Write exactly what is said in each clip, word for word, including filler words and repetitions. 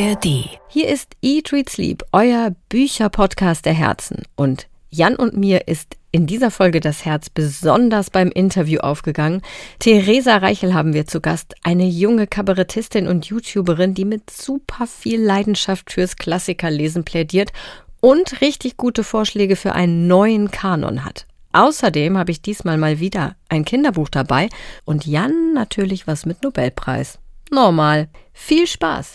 R D. Hier ist Eat, Read, Sleep, euer Bücher-Podcast der Herzen. Und Jan und mir ist in dieser Folge das Herz besonders beim Interview aufgegangen. Theresa Reichel haben wir zu Gast, eine junge Kabarettistin und YouTuberin, die mit super viel Leidenschaft fürs Klassikerlesen plädiert und richtig gute Vorschläge für einen neuen Kanon hat. Außerdem habe ich diesmal mal wieder ein Kinderbuch dabei und Jan natürlich was mit Nobelpreis. Normal. Viel Spaß!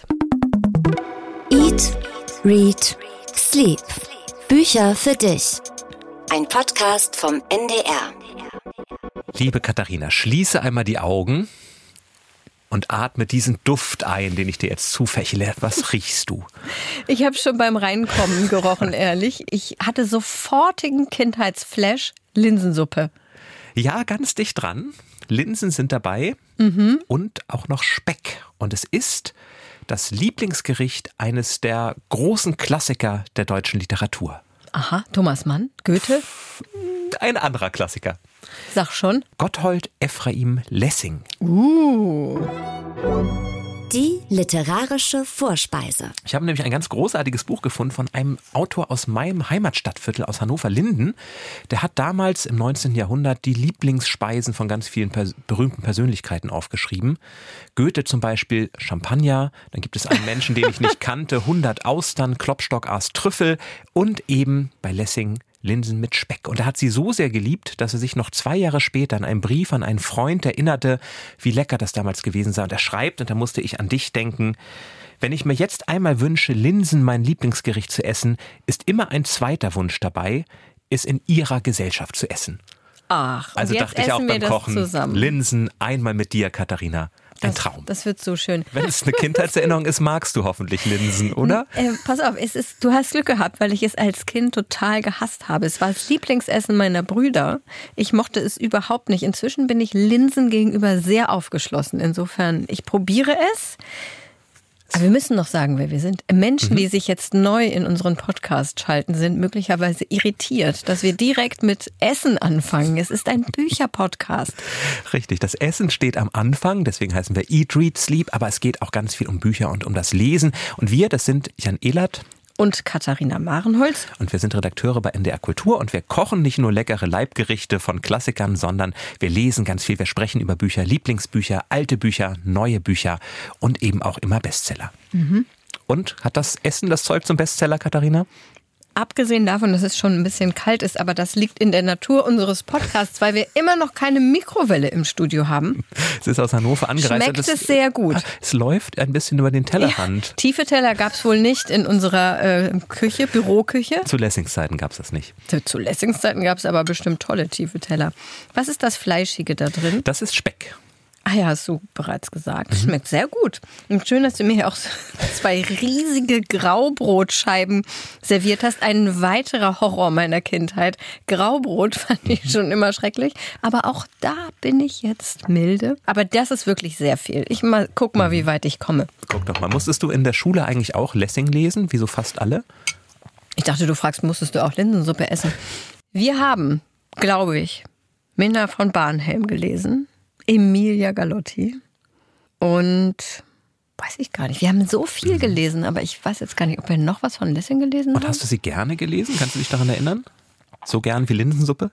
Eat, Read, Sleep. Bücher für dich. Ein Podcast vom N D R. Liebe Katharina, schließe einmal die Augen und atme diesen Duft ein, den ich dir jetzt zufächle. Was riechst du? Ich habe schon beim Reinkommen gerochen, ehrlich. Ich hatte sofortigen Kindheitsflash, Linsensuppe. Ja, ganz dicht dran. Linsen sind dabei Mhm. und auch noch Speck. Und es ist das Lieblingsgericht eines der großen Klassiker der deutschen Literatur. Aha, Thomas Mann, Goethe, Ein anderer Klassiker. sag schon. Gotthold Ephraim Lessing. Uh. Die literarische Vorspeise. Ich habe nämlich ein ganz großartiges Buch gefunden von einem Autor aus meinem Heimatstadtviertel aus Hannover-Linden. Der hat damals im neunzehnten Jahrhundert die Lieblingsspeisen von ganz vielen pers- berühmten Persönlichkeiten aufgeschrieben. Goethe zum Beispiel Champagner, dann gibt es einen Menschen, den ich nicht kannte, hundert Austern, Klopstock aß Trüffel und eben bei Lessing Linsen mit Speck. Und er hat sie so sehr geliebt, dass er sich noch zwei Jahre später in einem Brief an einen Freund erinnerte, wie lecker das damals gewesen sei. Und er schreibt, und da musste ich an dich denken: Wenn ich mir jetzt einmal wünsche, Linsen mein Lieblingsgericht zu essen, ist immer ein zweiter Wunsch dabei, es in ihrer Gesellschaft zu essen. Ach, und Also jetzt dachte ich auch essen beim wir das Kochen, zusammen. Linsen einmal mit dir, Katharina. Ein Das, Traum. das wird so schön. Wenn es eine Kindheitserinnerung ist, magst du hoffentlich Linsen, oder? Äh, pass auf, es ist, du hast Glück gehabt, weil ich es als Kind total gehasst habe. Es war das Lieblingsessen meiner Brüder. Ich mochte es überhaupt nicht. Inzwischen bin ich Linsen gegenüber sehr aufgeschlossen. Insofern, ich probiere es. Aber wir müssen noch sagen, wer wir sind. Menschen, Mhm. die sich jetzt neu in unseren Podcast schalten, sind möglicherweise irritiert, dass wir direkt mit Essen anfangen. Es ist ein Bücherpodcast. Richtig, das Essen steht am Anfang, deswegen heißen wir Eat, Read, Sleep, aber es geht auch ganz viel um Bücher und um das Lesen. Und wir, das sind Jan Ehlert Und Katharina Marenholz. und wir sind Redakteure bei N D R Kultur und wir kochen nicht nur leckere Leibgerichte von Klassikern, sondern wir lesen ganz viel. Wir sprechen über Bücher, Lieblingsbücher, alte Bücher, neue Bücher und eben auch immer Bestseller. Mhm. Und hat das Essen das Zeug zum Bestseller, Katharina? Abgesehen davon, dass es schon ein bisschen kalt ist, aber das liegt in der Natur unseres Podcasts, weil wir immer noch keine Mikrowelle im Studio haben. Es ist aus Hannover angereist. Schmeckt und es sehr gut. Es läuft ein bisschen über den Tellerrand. Ja, tiefe Teller gab es wohl nicht in unserer äh, Küche, Büroküche. Zu Lessings Zeiten gab es das nicht. Zu, zu Lessings Zeiten gab es aber bestimmt tolle tiefe Teller. Was ist das Fleischige da drin? Das ist Speck. Ah ja, hast du bereits gesagt. Schmeckt sehr gut. Und schön, dass du mir hier auch zwei riesige Graubrotscheiben serviert hast. Ein weiterer Horror meiner Kindheit. Graubrot fand ich schon immer schrecklich. Aber auch da bin ich jetzt milde. Aber das ist wirklich sehr viel. Ich mal, guck mal, wie weit ich komme. Guck doch mal, musstest du in der Schule eigentlich auch Lessing lesen, wie so fast alle? Ich dachte, du fragst, musstest du auch Linsensuppe essen? Wir haben, glaube ich, Minna von Barnhelm gelesen. Emilia Galotti und weiß ich gar nicht. Wir haben so viel gelesen, aber ich weiß jetzt gar nicht, ob wir noch was von Lessing gelesen haben. Und hast du sie gerne gelesen? Kannst du dich daran erinnern? So gern wie Linsensuppe?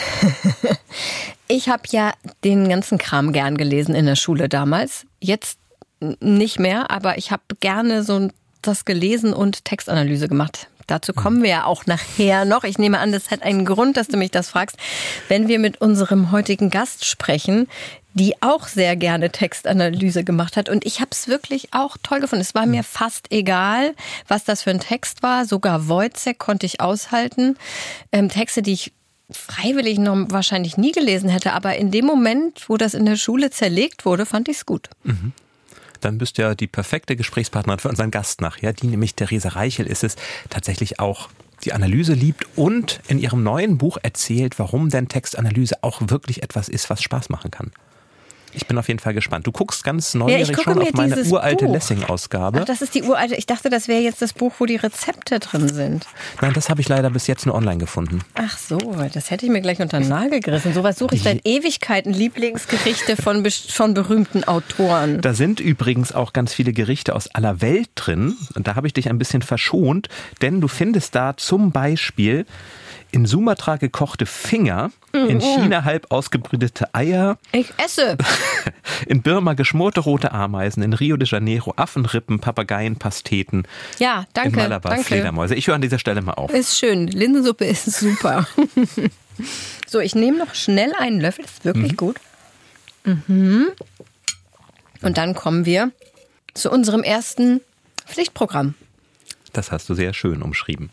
Ich habe ja den ganzen Kram gern gelesen in der Schule damals. Jetzt nicht mehr, aber ich habe gerne so das gelesen und Textanalyse gemacht. Dazu kommen wir ja auch nachher noch. Ich nehme an, das hat einen Grund, dass du mich das fragst, wenn wir mit unserem heutigen Gast sprechen, die auch sehr gerne Textanalyse gemacht hat. Und ich habe es wirklich auch toll gefunden. Es war mir fast egal, was das für ein Text war. Sogar Wojciech konnte ich aushalten. Ähm, Texte, die ich freiwillig noch wahrscheinlich nie gelesen hätte. Aber in dem Moment, wo das in der Schule zerlegt wurde, fand ich es gut. Mhm. Dann bist du ja die perfekte Gesprächspartnerin für unseren Gast nachher. Die, nämlich Theresa Reichel, ist es, tatsächlich auch die Analyse liebt und in ihrem neuen Buch erzählt, warum denn Textanalyse auch wirklich etwas ist, was Spaß machen kann. Ich bin auf jeden Fall gespannt. Du guckst ganz neugierig ja, schon auf meine uralte Buch. Lessing-Ausgabe. Ach, das ist die uralte. Ich dachte, das wäre jetzt das Buch, wo die Rezepte drin sind. Nein, das habe ich leider bis jetzt nur online gefunden. Ach so, das hätte ich mir gleich unter den Nagel gerissen. Sowas suche ich seit Ewigkeiten. Lieblingsgerichte von, von berühmten Autoren. Da sind übrigens auch ganz viele Gerichte aus aller Welt drin. Und da habe ich dich ein bisschen verschont, denn du findest da zum Beispiel in Sumatra gekochte Finger, in China halb ausgebrütete Eier. Ich esse. In Birma geschmorte rote Ameisen, in Rio de Janeiro Affenrippen, Papageien, Pasteten. Ja, danke. In Malabar danke. Fledermäuse. Ich höre an dieser Stelle mal auf. Ist schön. Linsensuppe ist super. So, ich nehme noch schnell einen Löffel. Das ist wirklich mhm. gut. Mhm. Und dann kommen wir zu unserem ersten Pflichtprogramm. Das hast du sehr schön umschrieben.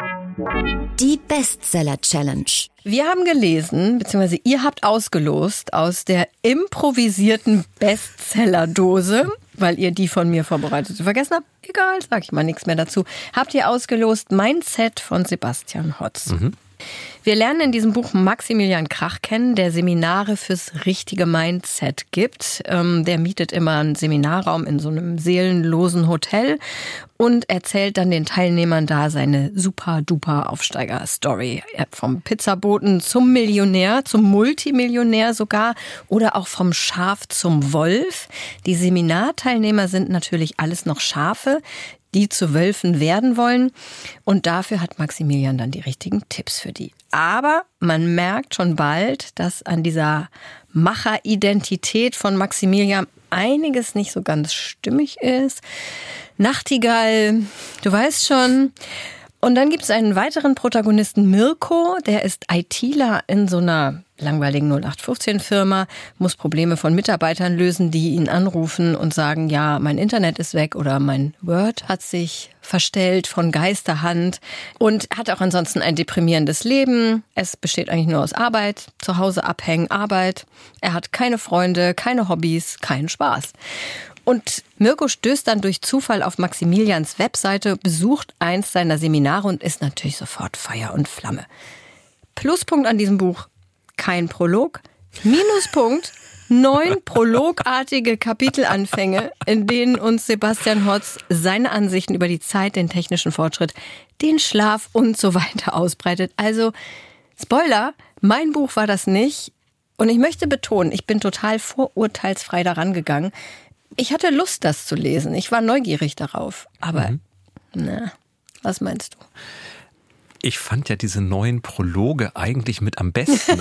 Die Bestseller-Challenge. Wir haben gelesen, beziehungsweise ihr habt ausgelost aus der improvisierten Bestseller-Dose, weil ihr die von mir vorbereitet vergessen habt. Egal, sag ich mal nichts mehr dazu. Habt ihr ausgelost Mindset von Sebastian Hotz. Mhm. Wir lernen in diesem Buch Maximilian Krach kennen, der Seminare fürs richtige Mindset gibt. Ähm, der mietet immer einen Seminarraum in so einem seelenlosen Hotel und erzählt dann den Teilnehmern da seine super-duper Aufsteiger-Story. Vom Pizzaboten zum Millionär, zum Multimillionär sogar oder auch vom Schaf zum Wolf. Die Seminarteilnehmer sind natürlich alles noch Schafe, die zu Wölfen werden wollen. Und dafür hat Maximilian dann die richtigen Tipps für die. Aber man merkt schon bald, dass an dieser Macheridentität von Maximilian einiges nicht so ganz stimmig ist. Nachtigall, du weißt schon. Und dann gibt es einen weiteren Protagonisten, Mirko, der ist ITler in so einer langweiligen null acht fünfzehn Firma, muss Probleme von Mitarbeitern lösen, die ihn anrufen und sagen, ja, mein Internet ist weg oder mein Word hat sich verstellt von Geisterhand und hat auch ansonsten ein deprimierendes Leben. Es besteht eigentlich nur aus Arbeit, zu Hause abhängen, Arbeit. Er hat keine Freunde, keine Hobbys, keinen Spaß. Und Mirko stößt dann durch Zufall auf Maximilians Webseite, besucht eins seiner Seminare und ist natürlich sofort Feuer und Flamme. Pluspunkt an diesem Buch, kein Prolog. Minuspunkt, neun prologartige Kapitelanfänge, in denen uns Sebastian Hotz seine Ansichten über die Zeit, den technischen Fortschritt, den Schlaf und so weiter ausbreitet. Also, Spoiler, mein Buch war das nicht. Und ich möchte betonen, ich bin total vorurteilsfrei daran gegangen. Ich hatte Lust, das zu lesen. Ich war neugierig darauf. Aber, mhm. na, was meinst du? Ich fand ja diese neuen Prologe eigentlich mit am besten.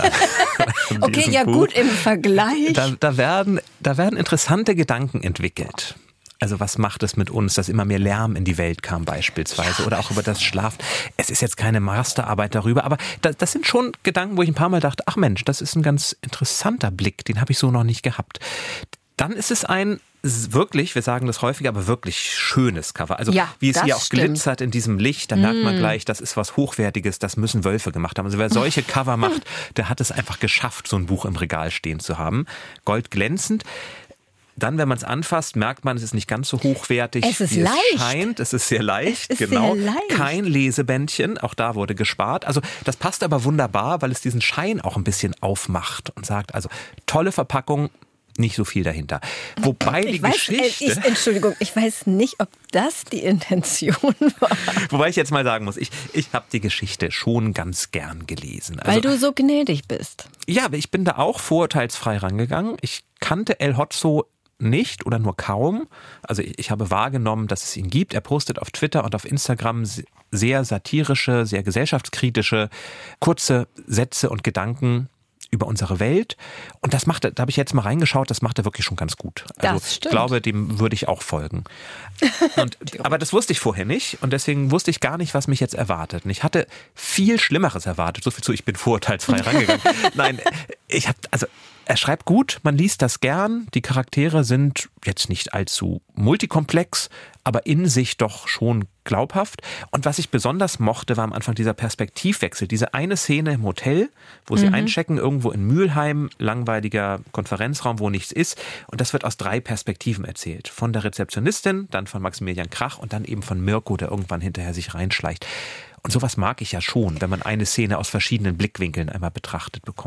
Okay, ja Buch. Gut, im Vergleich. Da, da, werden, da werden interessante Gedanken entwickelt. Also was macht es mit uns, dass immer mehr Lärm in die Welt kam beispielsweise, ja, oder auch über das Schlaf. Es ist jetzt keine Masterarbeit darüber, aber das, das sind schon Gedanken, wo ich ein paar Mal dachte, ach Mensch, das ist ein ganz interessanter Blick, den habe ich so noch nicht gehabt. Dann ist es ein wirklich, wir sagen das häufiger, aber wirklich schönes Cover. Also ja, wie es hier auch stimmt. Glitzert in diesem Licht, da mm. merkt man gleich, das ist was Hochwertiges, das müssen Wölfe gemacht haben. Also wer solche Cover macht, der hat es einfach geschafft, so ein Buch im Regal stehen zu haben. Goldglänzend. Dann, wenn man es anfasst, merkt man, es ist nicht ganz so hochwertig, es ist wie leicht. es scheint. Es ist sehr leicht, es ist genau. Sehr leicht. Kein Lesebändchen, auch da wurde gespart. Also das passt aber wunderbar, weil es diesen Schein auch ein bisschen aufmacht und sagt, also tolle Verpackung, nicht so viel dahinter. Wobei die ich weiß, Geschichte... Ich, Entschuldigung, ich weiß nicht, ob das die Intention war. Wobei ich jetzt mal sagen muss, ich, ich habe die Geschichte schon ganz gern gelesen. Also, weil du so gnädig bist. Ja, aber ich bin da auch vorurteilsfrei rangegangen. Ich kannte El Hotzo nicht oder nur kaum. Also ich, ich habe wahrgenommen, dass es ihn gibt. Er postet auf Twitter und auf Instagram sehr satirische, sehr gesellschaftskritische, kurze Sätze und Gedanken über unsere Welt. Und das macht er, da habe ich jetzt mal reingeschaut, das macht er wirklich schon ganz gut. Also das stimmt. Ich glaube, dem würde ich auch folgen. Und, aber das wusste ich vorher nicht und deswegen wusste ich gar nicht, was mich jetzt erwartet. Und ich hatte viel Schlimmeres erwartet. So viel zu, ich bin vorurteilsfrei rangegangen. Nein, ich habe, also er schreibt gut, man liest das gern. Die Charaktere sind jetzt nicht allzu multikomplex, aber in sich doch schon glaubhaft. Und was ich besonders mochte, war am Anfang dieser Perspektivwechsel. Diese eine Szene im Hotel, wo sie mhm. einchecken, irgendwo in Mülheim, langweiliger Konferenzraum, wo nichts ist. Und das wird aus drei Perspektiven erzählt. Von der Rezeptionistin, dann von Maximilian Krach und dann eben von Mirko, der irgendwann hinterher sich reinschleicht. Und sowas mag ich ja schon, wenn man eine Szene aus verschiedenen Blickwinkeln einmal betrachtet bekommt.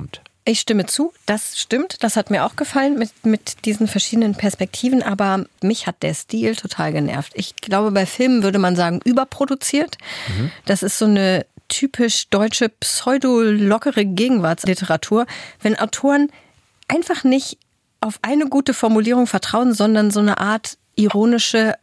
Ich stimme zu, das stimmt. Das hat mir auch gefallen mit, mit diesen verschiedenen Perspektiven. Aber mich hat der Stil total genervt. Ich glaube, bei Filmen würde man sagen, überproduziert. Mhm. Das ist so eine typisch deutsche pseudo-lockere Gegenwartsliteratur. Wenn Autoren einfach nicht auf eine gute Formulierung vertrauen, sondern so eine Art ironische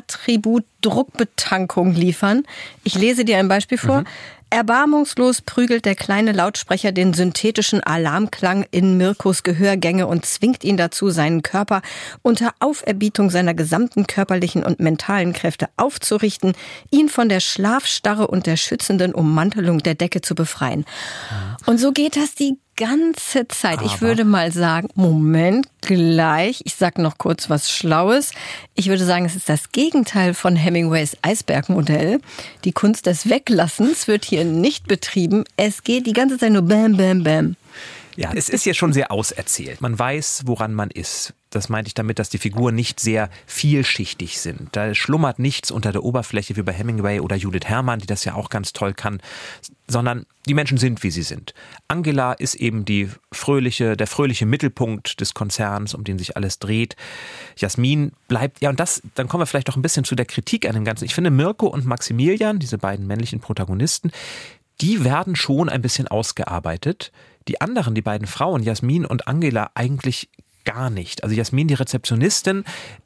Attribut-Druckbetankung liefern. Ich lese dir ein Beispiel vor. Mhm. Erbarmungslos prügelt der kleine Lautsprecher den synthetischen Alarmklang in Mirkos Gehörgänge und zwingt ihn dazu, seinen Körper unter Auferbietung seiner gesamten körperlichen und mentalen Kräfte aufzurichten, ihn von der Schlafstarre und der schützenden Ummantelung der Decke zu befreien. Und so geht das die ganze Zeit. Aber ich würde mal sagen, Moment, gleich. Ich sag noch kurz was Schlaues. Ich würde sagen, es ist das Gegenteil von Hemingways Eisbergmodell. Die Kunst des Weglassens wird hier nicht betrieben. Es geht die ganze Zeit nur bam, bam, bam. Ja, es ist ja schon sehr auserzählt. Man weiß, woran man ist. Das meinte ich damit, dass die Figuren nicht sehr vielschichtig sind. Da schlummert nichts unter der Oberfläche wie bei Hemingway oder Judith Herrmann, die das ja auch ganz toll kann, sondern die Menschen sind, wie sie sind. Angela ist eben die fröhliche, der fröhliche Mittelpunkt des Konzerns, um den sich alles dreht. Jasmin bleibt, ja, und das, dann kommen wir vielleicht doch ein bisschen zu der Kritik an dem Ganzen. Ich finde, Mirko und Maximilian, diese beiden männlichen Protagonisten, die werden schon ein bisschen ausgearbeitet. Die anderen, die beiden Frauen, Jasmin und Angela, eigentlich gar nicht. Also Jasmin, die Rezeptionistin,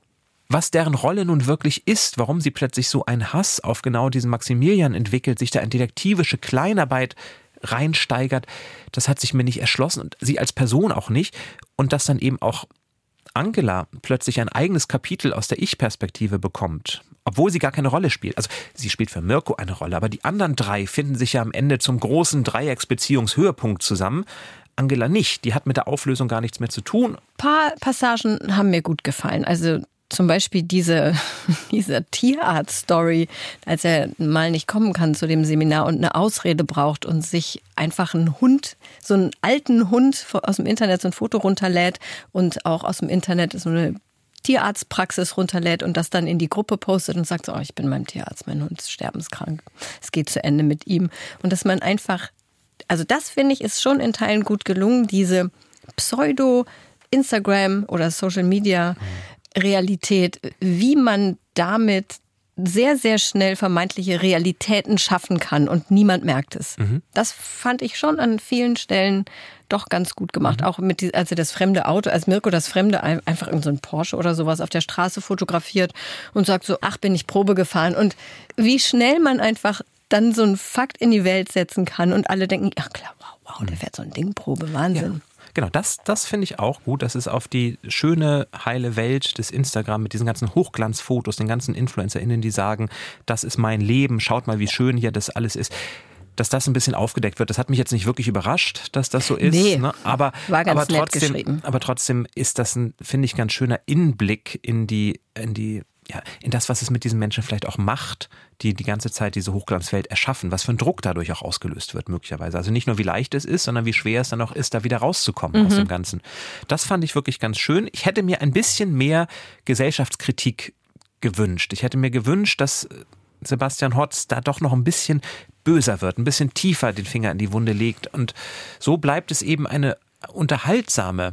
was deren Rolle nun wirklich ist, warum sie plötzlich so einen Hass auf genau diesen Maximilian entwickelt, sich da in detektivische Kleinarbeit reinsteigert, das hat sich mir nicht erschlossen und sie als Person auch nicht. Und dass dann eben auch Angela plötzlich ein eigenes Kapitel aus der Ich-Perspektive bekommt, obwohl sie gar keine Rolle spielt. Also sie spielt für Mirko eine Rolle, aber die anderen drei finden sich ja am Ende zum großen Dreiecksbeziehungshöhepunkt zusammen. Angela nicht, die hat mit der Auflösung gar nichts mehr zu tun. Ein paar Passagen haben mir gut gefallen. Also zum Beispiel diese, diese Tierarzt-Story, als er mal nicht kommen kann zu dem Seminar und eine Ausrede braucht und sich einfach einen Hund, so einen alten Hund aus dem Internet so ein Foto runterlädt und auch aus dem Internet so eine Tierarztpraxis runterlädt und das dann in die Gruppe postet und sagt so, oh, ich bin beim Tierarzt, mein Hund ist sterbenskrank, es geht zu Ende mit ihm. Und dass man einfach, also das finde ich ist schon in Teilen gut gelungen, diese Pseudo-Instagram oder Social-Media-Realität, wie man damit sehr, sehr schnell vermeintliche Realitäten schaffen kann und niemand merkt es. Mhm. Das fand ich schon an vielen Stellen doch ganz gut gemacht. Mhm. Auch mit, die, als er das fremde Auto, als Mirko das fremde, einfach irgend so ein Porsche oder sowas auf der Straße fotografiert und sagt so, ach, bin ich Probe gefahren. Und wie schnell man einfach dann so einen Fakt in die Welt setzen kann und alle denken, ach klar, wow, wow, der fährt so ein Ding Probe, Wahnsinn. Ja. Genau, das, das finde ich auch gut, dass es auf die schöne, heile Welt des Instagram mit diesen ganzen Hochglanzfotos, den ganzen InfluencerInnen, die sagen, das ist mein Leben, schaut mal, wie schön hier das alles ist, dass das ein bisschen aufgedeckt wird. Das hat mich jetzt nicht wirklich überrascht, dass das so ist. Nee, ne? aber, war ganz aber, nett trotzdem, geschrieben. aber trotzdem ist das ein, finde ich, ganz schöner Innenblick in die, in die Ja, in das, was es mit diesen Menschen vielleicht auch macht, die die ganze Zeit diese Hochglanzwelt erschaffen, was für ein Druck dadurch auch ausgelöst wird möglicherweise. Also nicht nur wie leicht es ist, sondern wie schwer es dann auch ist, da wieder rauszukommen mhm. aus dem Ganzen. Das fand ich wirklich ganz schön. Ich hätte mir ein bisschen mehr Gesellschaftskritik gewünscht. Ich hätte mir gewünscht, dass Sebastian Hotz da doch noch ein bisschen böser wird, ein bisschen tiefer den Finger in die Wunde legt. Und so bleibt es eben eine unterhaltsame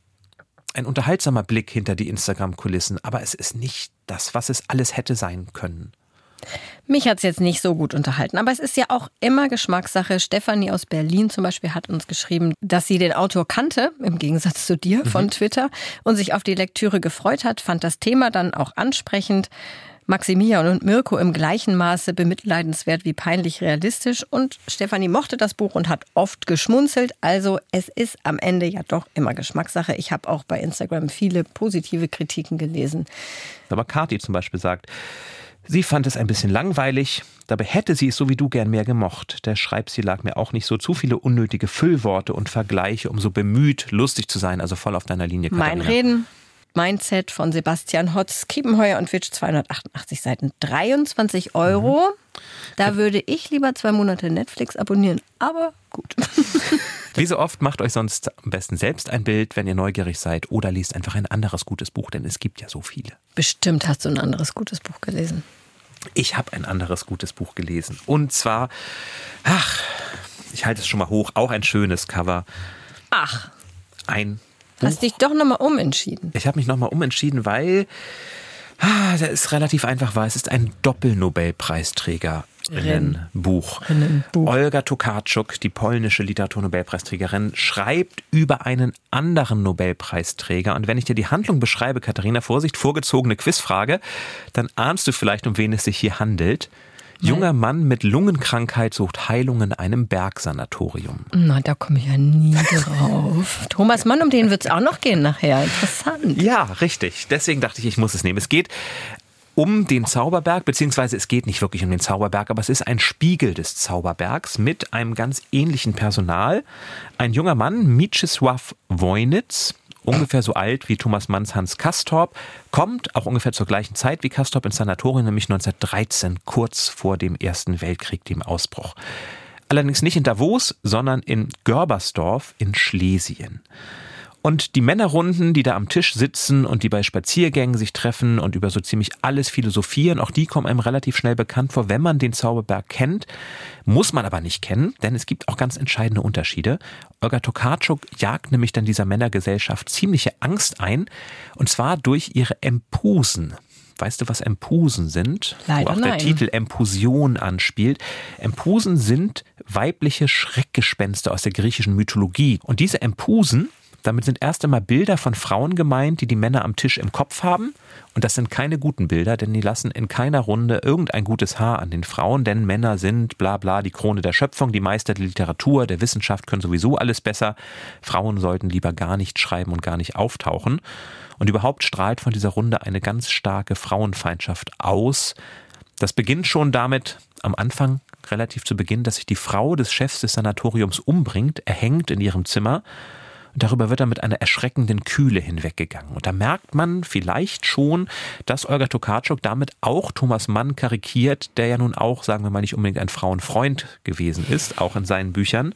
Ein unterhaltsamer Blick hinter die Instagram-Kulissen, aber es ist nicht das, was es alles hätte sein können. Mich hat es jetzt nicht so gut unterhalten, aber es ist ja auch immer Geschmackssache. Stefanie aus Berlin zum Beispiel hat uns geschrieben, dass sie den Autor kannte, im Gegensatz zu dir von mhm. Twitter, und sich auf die Lektüre gefreut hat, fand das Thema dann auch ansprechend. Maximilian und Mirko im gleichen Maße bemitleidenswert wie peinlich realistisch. Und Stefanie mochte das Buch und hat oft geschmunzelt. Also es ist am Ende ja doch immer Geschmackssache. Ich habe auch bei Instagram viele positive Kritiken gelesen. Aber Kathi zum Beispiel sagt, sie fand es ein bisschen langweilig. Dabei hätte sie es so wie du gern mehr gemocht. Der Schreibstil lag mir auch nicht so. Zu viele unnötige Füllworte und Vergleiche, um so bemüht, lustig zu sein. Also voll auf deiner Linie, Katharina. Mein Reden. Mindset von Sebastian Hotz, Kiepenheuer und Witsch, zweihundertachtundachtzig Seiten, dreiundzwanzig Euro. Mhm. Da würde ich lieber zwei Monate Netflix abonnieren, aber gut. Wie so oft, macht euch sonst am besten selbst ein Bild, wenn ihr neugierig seid, oder liest einfach ein anderes gutes Buch, denn es gibt ja so viele. Bestimmt hast du ein anderes gutes Buch gelesen. Ich habe ein anderes gutes Buch gelesen und zwar, ach, ich halte es schon mal hoch, auch ein schönes Cover. Ach. Ein Buch. Hast dich doch nochmal umentschieden. Ich habe mich nochmal umentschieden, weil ah, das ist relativ einfach, weil es ist ein Doppel-Nobelpreisträger. Buch. Buch. Olga Tokarczuk, die polnische Literaturnobelpreisträgerin, schreibt über einen anderen Nobelpreisträger. Und wenn ich dir die Handlung beschreibe, Katharina, Vorsicht, vorgezogene Quizfrage, dann ahnst du vielleicht, um wen es sich hier handelt. Junger Mann mit Lungenkrankheit sucht Heilung in einem Bergsanatorium. Na, da komme ich ja nie drauf. Thomas Mann, um den wird es auch noch gehen nachher. Interessant. Ja, richtig. Deswegen dachte ich, ich muss es nehmen. Es geht um den Zauberberg, beziehungsweise es geht nicht wirklich um den Zauberberg, aber es ist ein Spiegel des Zauberbergs mit einem ganz ähnlichen Personal. Ein junger Mann, Mieczysław Wojnitz, ungefähr so alt wie Thomas Manns Hans Castorp, kommt auch ungefähr zur gleichen Zeit wie Castorp ins Sanatorium, nämlich neunzehnhundertdreizehn, kurz vor dem Ersten Weltkrieg, dem Ausbruch. Allerdings nicht in Davos, sondern in Görbersdorf in Schlesien. Und die Männerrunden, die da am Tisch sitzen und die bei Spaziergängen sich treffen und über so ziemlich alles philosophieren, auch die kommen einem relativ schnell bekannt vor, wenn man den Zauberberg kennt. Muss man aber nicht kennen, denn es gibt auch ganz entscheidende Unterschiede. Olga Tokarczuk jagt nämlich dann dieser Männergesellschaft ziemliche Angst ein, und zwar durch ihre Empusen. Weißt du, was Empusen sind? Leider Wo auch der nein. Titel Empusion anspielt. Empusen sind weibliche Schreckgespenster aus der griechischen Mythologie. Und diese Empusen, damit sind erst einmal Bilder von Frauen gemeint, die die Männer am Tisch im Kopf haben. Und das sind keine guten Bilder, denn die lassen in keiner Runde irgendein gutes Haar an den Frauen, denn Männer sind bla bla die Krone der Schöpfung, die Meister der Literatur, der Wissenschaft, können sowieso alles besser. Frauen sollten lieber gar nicht schreiben und gar nicht auftauchen. Und überhaupt strahlt von dieser Runde eine ganz starke Frauenfeindschaft aus. Das beginnt schon damit, am Anfang, relativ zu Beginn, dass sich die Frau des Chefs des Sanatoriums umbringt, erhängt in ihrem Zimmer. Und darüber wird dann mit einer erschreckenden Kühle hinweggegangen. Und da merkt man vielleicht schon, dass Olga Tokarczuk damit auch Thomas Mann karikiert, der ja nun auch, sagen wir mal, nicht unbedingt ein Frauenfreund gewesen ist, auch in seinen Büchern.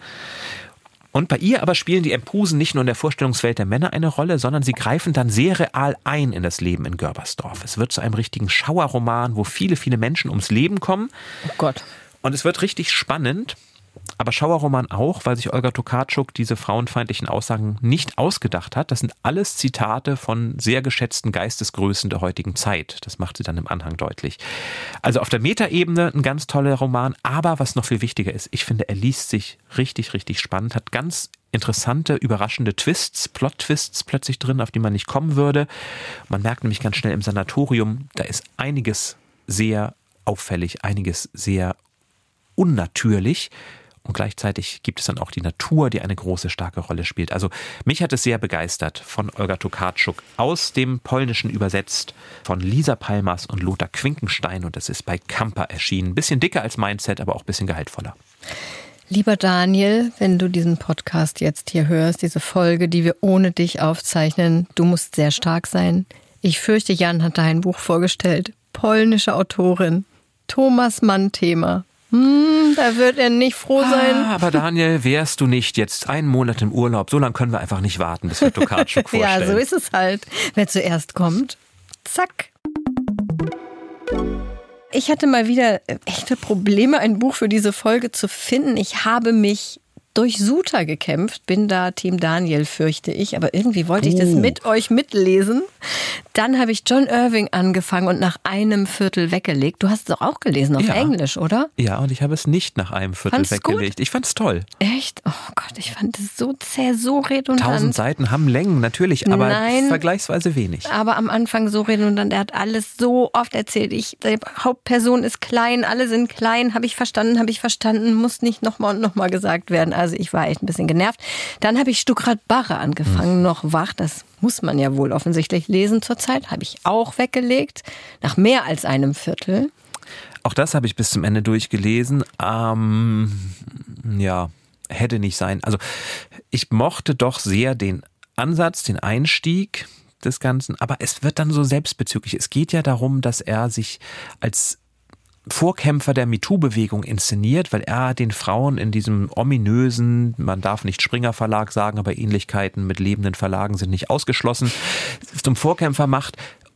Und bei ihr aber spielen die Empusen nicht nur in der Vorstellungswelt der Männer eine Rolle, sondern sie greifen dann sehr real ein in das Leben in Görbersdorf. Es wird zu einem richtigen Schauerroman, wo viele, viele Menschen ums Leben kommen. Oh Gott. Und es wird richtig spannend. Aber Schauerroman auch, weil sich Olga Tokarczuk diese frauenfeindlichen Aussagen nicht ausgedacht hat. Das sind alles Zitate von sehr geschätzten Geistesgrößen der heutigen Zeit. Das macht sie dann im Anhang deutlich. Also auf der Metaebene ein ganz toller Roman, aber was noch viel wichtiger ist, ich finde, er liest sich richtig, richtig spannend, hat ganz interessante, überraschende Twists, Plot-Twists plötzlich drin, auf die man nicht kommen würde. Man merkt nämlich ganz schnell im Sanatorium, da ist einiges sehr auffällig, einiges sehr unnatürlich. Und gleichzeitig gibt es dann auch die Natur, die eine große, starke Rolle spielt. Also mich hat es sehr begeistert, von Olga Tokarczuk aus dem Polnischen übersetzt, von Lisa Palmas und Lothar Quinkenstein. Und es ist bei Kamper erschienen. Ein bisschen dicker als Mindset, aber auch ein bisschen gehaltvoller. Lieber Daniel, wenn du diesen Podcast jetzt hier hörst, diese Folge, die wir ohne dich aufzeichnen, du musst sehr stark sein. Ich fürchte, Jan hat da ein Buch vorgestellt. Polnische Autorin. Thomas Mann-Thema. Hm, da wird er nicht froh sein. Ah, aber Daniel, wärst du nicht jetzt einen Monat im Urlaub? So lange können wir einfach nicht warten, bis wir Tokarczuk vorstellen. Ja, so ist es halt. Wer zuerst kommt, zack. Ich hatte mal wieder echte Probleme, ein Buch für diese Folge zu finden. Ich habe mich durch Suter gekämpft, bin da Team Daniel, fürchte ich, aber irgendwie wollte ich das mit euch mitlesen. Dann habe ich John Irving angefangen und nach einem Viertel weggelegt. Du hast es doch auch gelesen auf ja. Englisch, oder? Ja, und ich habe es nicht nach einem Viertel Fand's weggelegt. Gut? Ich fand es toll. Echt? Oh Gott, ich fand es so zäh, so redundant. Tausend Seiten haben Längen, natürlich, aber Nein, vergleichsweise wenig. Aber am Anfang so redundant. Er hat alles so oft erzählt. Ich, die Hauptperson ist klein, alle sind klein. Habe ich verstanden, habe ich verstanden. Muss nicht nochmal und nochmal gesagt werden. Also ich war echt ein bisschen genervt. Dann habe ich Stuckrad Barre angefangen, hm. noch wach. Das muss man ja wohl offensichtlich lesen zurzeit. Habe ich auch weggelegt. Nach mehr als einem Viertel. Auch das habe ich bis zum Ende durchgelesen. Ähm, ja, hätte nicht sein. Also ich mochte doch sehr den Ansatz, den Einstieg des Ganzen. Aber es wird dann so selbstbezüglich. Es geht ja darum, dass er sich als Vorkämpfer der MeToo-Bewegung inszeniert, weil er den Frauen in diesem ominösen, man darf nicht Springer Verlag sagen, aber Ähnlichkeiten mit lebenden Verlagen sind nicht ausgeschlossen, zum Vorkämpfer macht.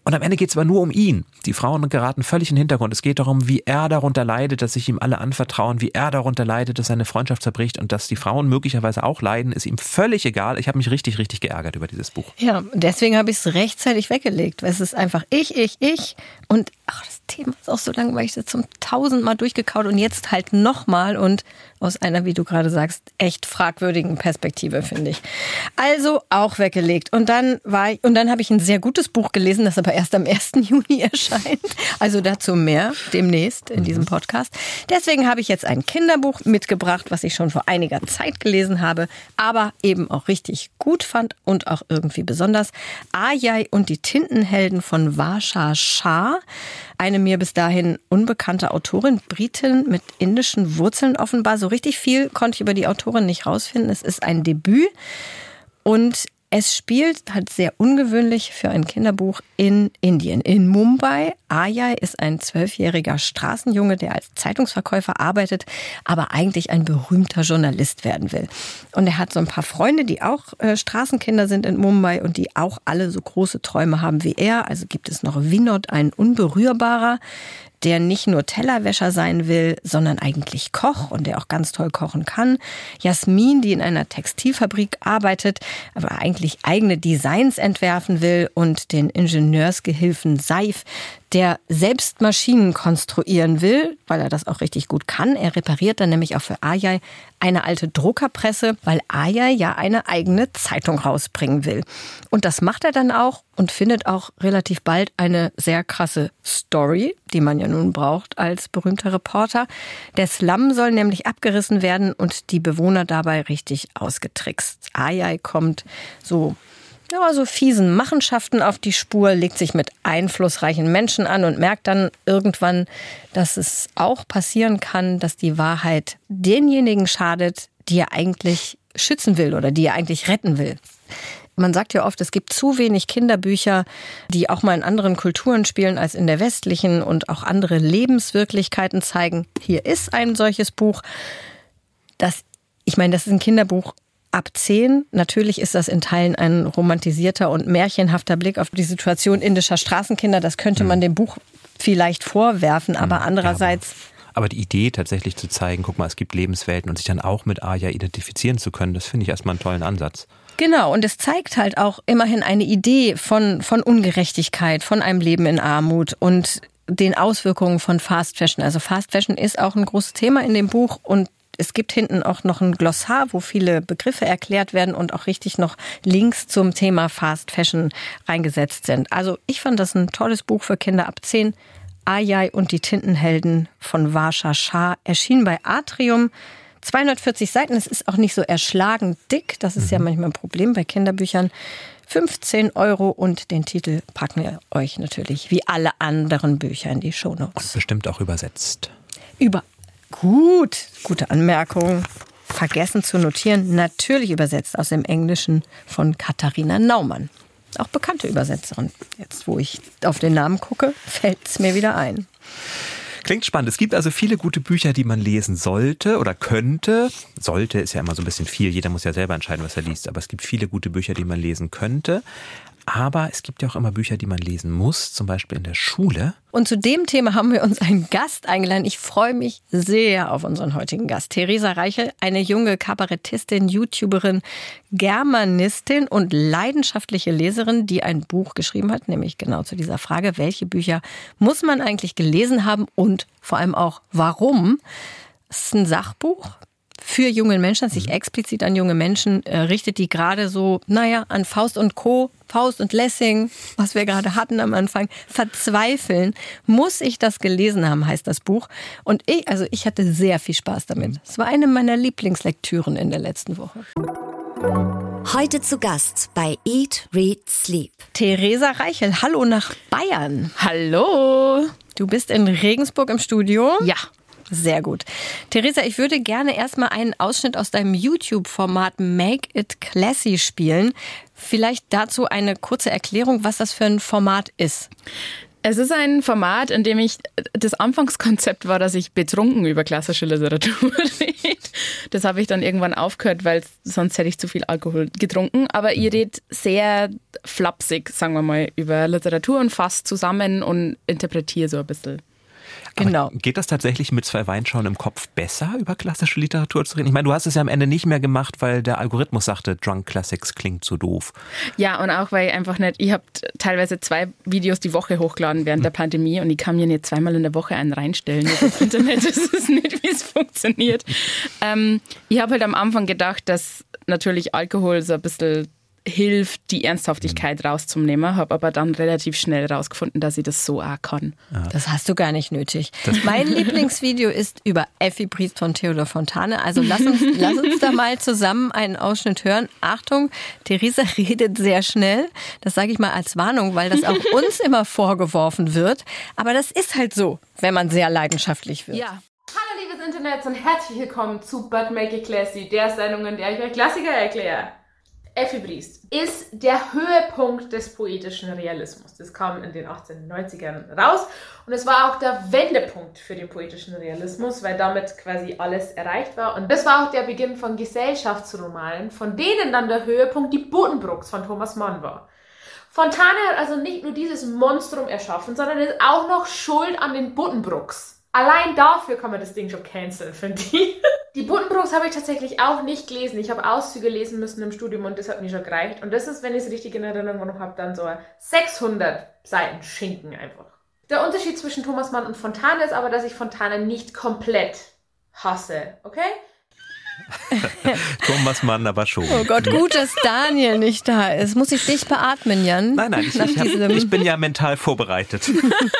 Und am Ende geht es aber nur um ihn. Die Frauen geraten völlig in den Hintergrund. Es geht darum, wie er darunter leidet, dass sich ihm alle anvertrauen, wie er darunter leidet, dass seine Freundschaft zerbricht und dass die Frauen möglicherweise auch leiden, ist ihm völlig egal. Ich habe mich richtig, richtig geärgert über dieses Buch. Ja, deswegen habe ich es rechtzeitig weggelegt, weil es ist einfach ich, ich, ich und ach, das Thema ist auch so langweilig, das zum tausendmal durchgekaut und jetzt halt nochmal und aus einer, wie du gerade sagst, echt fragwürdigen Perspektive, finde ich. Also auch weggelegt. Und dann war ich, und dann habe ich ein sehr gutes Buch gelesen, das aber erst am ersten Juni erscheint. Also dazu mehr demnächst in diesem Podcast. Deswegen habe ich jetzt ein Kinderbuch mitgebracht, was ich schon vor einiger Zeit gelesen habe, aber eben auch richtig gut fand und auch irgendwie besonders. Ajay und die Tintenhelden von Varsha Shah. Eine mir bis dahin unbekannte Autorin, Britin mit indischen Wurzeln offenbar. So richtig viel konnte ich über die Autorin nicht rausfinden. Es ist ein Debüt und es spielt halt sehr ungewöhnlich für ein Kinderbuch in Indien, in Mumbai. Ajay ist ein zwölfjähriger Straßenjunge, der als Zeitungsverkäufer arbeitet, aber eigentlich ein berühmter Journalist werden will. Und er hat so ein paar Freunde, die auch äh, Straßenkinder sind in Mumbai und die auch alle so große Träume haben wie er. Also gibt es noch Vinod, ein Unberührbarer, der nicht nur Tellerwäscher sein will, sondern eigentlich Koch und der auch ganz toll kochen kann. Jasmin, die in einer Textilfabrik arbeitet, aber eigentlich eigene Designs entwerfen will. Und den Ingenieursgehilfen Saif, der selbst Maschinen konstruieren will, weil er das auch richtig gut kann. Er repariert dann nämlich auch für Ajay eine alte Druckerpresse, weil Ajay ja eine eigene Zeitung rausbringen will. Und das macht er dann auch und findet auch relativ bald eine sehr krasse Story, die man ja nun braucht als berühmter Reporter. Der Slum soll nämlich abgerissen werden und die Bewohner dabei richtig ausgetrickst. Ajay kommt so Ja, so fiesen Machenschaften auf die Spur, legt sich mit einflussreichen Menschen an und merkt dann irgendwann, dass es auch passieren kann, dass die Wahrheit denjenigen schadet, die er eigentlich schützen will oder die er eigentlich retten will. Man sagt ja oft, es gibt zu wenig Kinderbücher, die auch mal in anderen Kulturen spielen als in der westlichen und auch andere Lebenswirklichkeiten zeigen. Hier ist ein solches Buch. Das, ich meine, das ist ein Kinderbuch ab zehn. Natürlich ist das in Teilen ein romantisierter und märchenhafter Blick auf die Situation indischer Straßenkinder. Das könnte man dem Buch vielleicht vorwerfen, aber andererseits... Ja, aber, aber die Idee tatsächlich zu zeigen, guck mal, es gibt Lebenswelten und sich dann auch mit Ajay identifizieren zu können, das finde ich erstmal einen tollen Ansatz. Genau, und es zeigt halt auch immerhin eine Idee von, von Ungerechtigkeit, von einem Leben in Armut und den Auswirkungen von Fast Fashion. Also Fast Fashion ist auch ein großes Thema in dem Buch und es gibt hinten auch noch ein Glossar, wo viele Begriffe erklärt werden und auch richtig noch Links zum Thema Fast Fashion reingesetzt sind. Also ich fand das ein tolles Buch für Kinder ab zehn. Ajay und die Tintenhelden von Varsha Shah erschien bei Atrium. zweihundertvierzig Seiten, es ist auch nicht so erschlagend dick. Das ist mhm. ja manchmal ein Problem bei Kinderbüchern. fünfzehn Euro und den Titel packen wir euch natürlich wie alle anderen Bücher in die Shownotes. Und bestimmt auch übersetzt. Über Gut, gute Anmerkung. Vergessen zu notieren, natürlich übersetzt aus dem Englischen von Katharina Naumann. Auch bekannte Übersetzerin. Jetzt, wo ich auf den Namen gucke, fällt es mir wieder ein. Klingt spannend. Es gibt also viele gute Bücher, die man lesen sollte oder könnte. Sollte ist ja immer so ein bisschen viel. Jeder muss ja selber entscheiden, was er liest. Aber es gibt viele gute Bücher, die man lesen könnte. Aber es gibt ja auch immer Bücher, die man lesen muss, zum Beispiel in der Schule. Und zu dem Thema haben wir uns einen Gast eingeladen. Ich freue mich sehr auf unseren heutigen Gast. Theresa Reichel, eine junge Kabarettistin, YouTuberin, Germanistin und leidenschaftliche Leserin, die ein Buch geschrieben hat, nämlich genau zu dieser Frage, welche Bücher muss man eigentlich gelesen haben und vor allem auch warum. Es ist ein Sachbuch für junge Menschen, das sich explizit an junge Menschen äh, richtet, die gerade so, naja, an Faust und Co., Faust und Lessing, was wir gerade hatten am Anfang, verzweifeln. Muss ich das gelesen haben, heißt das Buch. Und ich, also ich hatte sehr viel Spaß damit. Es war eine meiner Lieblingslektüren in der letzten Woche. Heute zu Gast bei Eat, Read, Sleep. Theresa Reichel, hallo nach Bayern. Hallo. Du bist in Regensburg im Studio? Ja. Sehr gut. Theresa, ich würde gerne erstmal einen Ausschnitt aus deinem YouTube-Format Make It Classy spielen. Vielleicht dazu eine kurze Erklärung, was das für ein Format ist. Es ist ein Format, in dem ich, das Anfangskonzept war, dass ich betrunken über klassische Literatur rede. Das habe ich dann irgendwann aufgehört, weil sonst hätte ich zu viel Alkohol getrunken. Aber ihr redet sehr flapsig, sagen wir mal, über Literatur und fasst zusammen und interpretiert so ein bisschen. Genau. Aber geht das tatsächlich mit zwei Weinschauen im Kopf besser, über klassische Literatur zu reden? Ich meine, du hast es ja am Ende nicht mehr gemacht, weil der Algorithmus sagte, Drunk Classics klingt so doof. Ja, und auch, weil ich einfach nicht, ich habe teilweise zwei Videos die Woche hochgeladen während der Pandemie und ich kann mir nicht zweimal in der Woche einen reinstellen. Das Internet, das ist nicht, wie es funktioniert. Ähm, ich habe halt am Anfang gedacht, dass natürlich Alkohol so ein bisschen hilft, die Ernsthaftigkeit rauszunehmen, habe aber dann relativ schnell rausgefunden, dass ich das so auch kann. Das hast du gar nicht nötig. Mein Lieblingsvideo ist über Effi Briest von Theodor Fontane. Also lass uns, lass uns da mal zusammen einen Ausschnitt hören. Achtung, Theresa redet sehr schnell. Das sage ich mal als Warnung, weil das auch uns immer vorgeworfen wird. Aber das ist halt so, wenn man sehr leidenschaftlich wird. Ja. Hallo liebes Internet und herzlich willkommen zu But Make It Classy, der Sendung, in der ich euch Klassiker erkläre. Effi Briest ist der Höhepunkt des poetischen Realismus. Das kam in den achtzehnhundertneunzigern raus und es war auch der Wendepunkt für den poetischen Realismus, weil damit quasi alles erreicht war. Und das war auch der Beginn von Gesellschaftsromanen, von denen dann der Höhepunkt die Buddenbrooks von Thomas Mann war. Fontane hat also nicht nur dieses Monstrum erschaffen, sondern ist auch noch schuld an den Buddenbrooks. Allein dafür kann man das Ding schon canceln, finde ich. Die Buddenbrooks habe ich tatsächlich auch nicht gelesen. Ich habe Auszüge lesen müssen im Studium und das hat mir schon gereicht. Und das ist, wenn ich es richtig in Erinnerung noch habe, dann so sechshundert Seiten Schinken einfach. Der Unterschied zwischen Thomas Mann und Fontane ist aber, dass ich Fontane nicht komplett hasse, okay? Thomas Mann aber schon. Oh Gott, gut, dass Daniel nicht da ist. Muss ich dich beatmen, Jan? Nein, nein, ich, ich, hab, ich bin ja mental vorbereitet.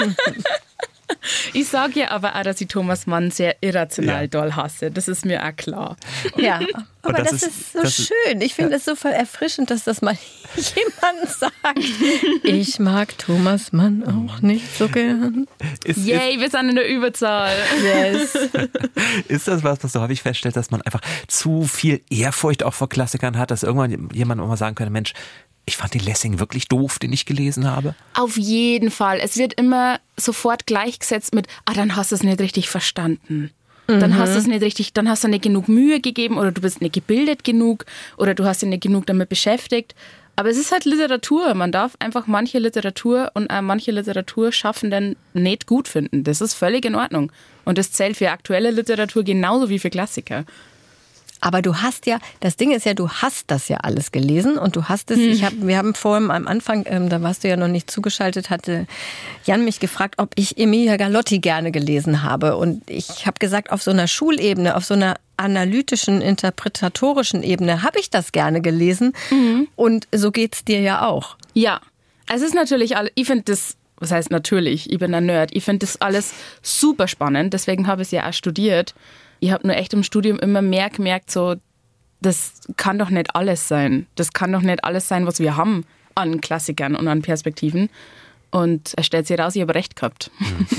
Ich sage ja aber auch, dass ich Thomas Mann sehr irrational Ja. doll hasse. Das ist mir auch klar. Ja, aber das das, ist- ist so das ist- schön. Ich finde es so voll erfrischend, dass das mal jemand sagt. Ich mag Thomas Mann auch nicht so gern. Ist, Yay, wir sind in der Überzahl. Yes. ist, ist das was, was du häufig feststellst, dass man einfach zu viel Ehrfurcht auch vor Klassikern hat, dass irgendwann jemand auch mal sagen könnte, Mensch, ich fand den Lessing wirklich doof, den ich gelesen habe? Auf jeden Fall. Es wird immer sofort gleichgesetzt mit, ah, dann hast du es nicht richtig verstanden. Dann hast du es nicht richtig, dann hast du nicht genug Mühe gegeben oder du bist nicht gebildet genug oder du hast dich nicht genug damit beschäftigt. Aber es ist halt Literatur. Man darf einfach manche Literatur und auch manche Literaturschaffenden nicht gut finden. Das ist völlig in Ordnung. Und das zählt für aktuelle Literatur genauso wie für Klassiker. Aber du hast ja, das Ding ist ja, du hast das ja alles gelesen und du hast es, ich hab, wir haben vorhin am Anfang, ähm, da warst du ja noch nicht zugeschaltet, hatte Jan mich gefragt, ob ich Emilia Galotti gerne gelesen habe. Und ich habe gesagt, auf so einer Schulebene, auf so einer analytischen, interpretatorischen Ebene habe ich das gerne gelesen. Mhm. Und so geht's dir ja auch. Ja, es ist natürlich, all- ich finde das, was heißt natürlich, ich bin ein Nerd, ich finde das alles super spannend, deswegen habe ich es ja auch studiert. Ich habe nur echt im Studium immer mehr gemerkt, so, das kann doch nicht alles sein. Das kann doch nicht alles sein, was wir haben an Klassikern und an Perspektiven. Und es stellt sich raus, ich habe recht gehabt. Mhm.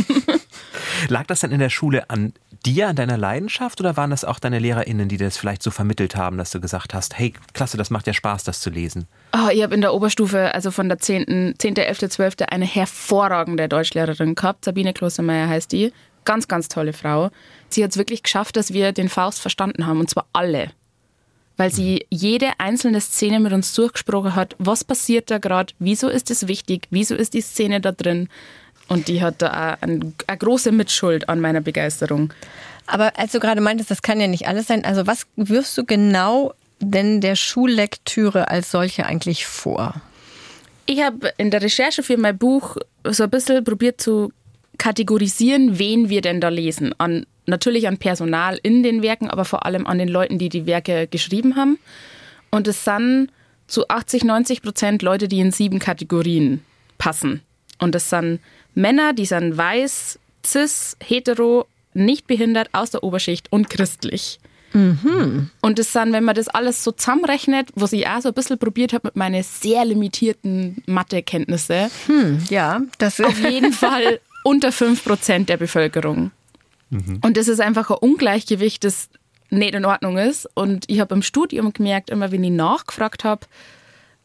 Lag das dann in der Schule an dir, an deiner Leidenschaft, oder waren das auch deine LehrerInnen, die das vielleicht so vermittelt haben, dass du gesagt hast, hey, klasse, das macht ja Spaß, das zu lesen? Oh, ich habe in der Oberstufe, also von der zehnten, zehnte, elfte, zwölfte eine hervorragende Deutschlehrerin gehabt. Sabine Klostermeier heißt die. Ganz, ganz tolle Frau. Sie hat es wirklich geschafft, dass wir den Faust verstanden haben, und zwar alle. Weil sie jede einzelne Szene mit uns durchgesprochen hat. Was passiert da gerade? Wieso ist es wichtig? Wieso ist die Szene da drin? Und die hat da auch ein, eine große Mitschuld an meiner Begeisterung. Aber als du gerade meintest, das kann ja nicht alles sein. Also was wirfst du genau denn der Schullektüre als solche eigentlich vor? Ich habe in der Recherche für mein Buch so ein bisschen probiert zu kategorisieren, wen wir denn da lesen. An, natürlich an Personal in den Werken, aber vor allem an den Leuten, die die Werke geschrieben haben. Und es sind zu achtzig, neunzig Prozent Leute, die in sieben Kategorien passen. Und es sind Männer, die sind weiß, cis, hetero, nicht behindert, aus der Oberschicht und christlich. Mhm. Und das sind, wenn man das alles so zusammenrechnet, was ich auch so ein bisschen probiert habe mit meinen sehr limitierten Mathekenntnissen, Hm, ja, das auf jeden Fall unter fünf Prozent der Bevölkerung. Mhm. Und das ist einfach ein Ungleichgewicht, das nicht in Ordnung ist. Und ich habe im Studium gemerkt, immer wenn ich nachgefragt habe,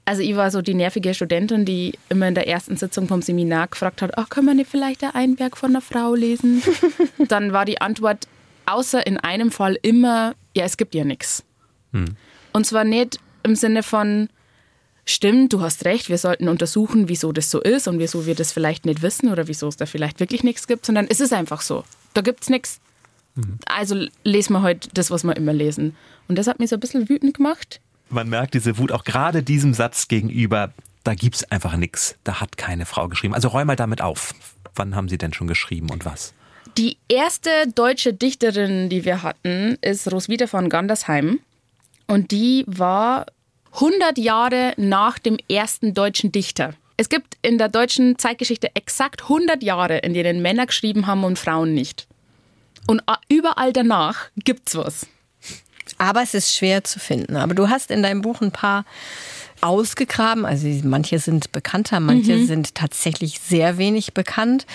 Also ich war so die nervige Studentin, die immer in der ersten Sitzung vom Seminar gefragt hat, ach, können wir nicht vielleicht ein Werk von einer Frau lesen? Dann war die Antwort, außer in einem Fall immer, ja, es gibt ja nichts. Hm. Und zwar nicht im Sinne von, stimmt, du hast recht, wir sollten untersuchen, wieso das so ist und wieso wir das vielleicht nicht wissen oder wieso es da vielleicht wirklich nichts gibt, sondern es ist einfach so. Da gibt es nichts. Hm. Also lesen wir heute das, was wir immer lesen. Und das hat mich so ein bisschen wütend gemacht. Man merkt diese Wut auch gerade diesem Satz gegenüber, da gibt's einfach nichts, da hat keine Frau geschrieben. Also räum mal damit auf. Wann haben Sie denn schon geschrieben und was? Die erste deutsche Dichterin, die wir hatten, ist Roswitha von Gandersheim. Und die war hundert Jahre nach dem ersten deutschen Dichter. Es gibt in der deutschen Zeitgeschichte exakt hundert Jahre, in denen Männer geschrieben haben und Frauen nicht. Und überall danach gibt's was. Aber es ist schwer zu finden. Aber du hast in deinem Buch ein paar ausgegraben. Also manche sind bekannter, manche mhm. sind tatsächlich sehr wenig bekannt.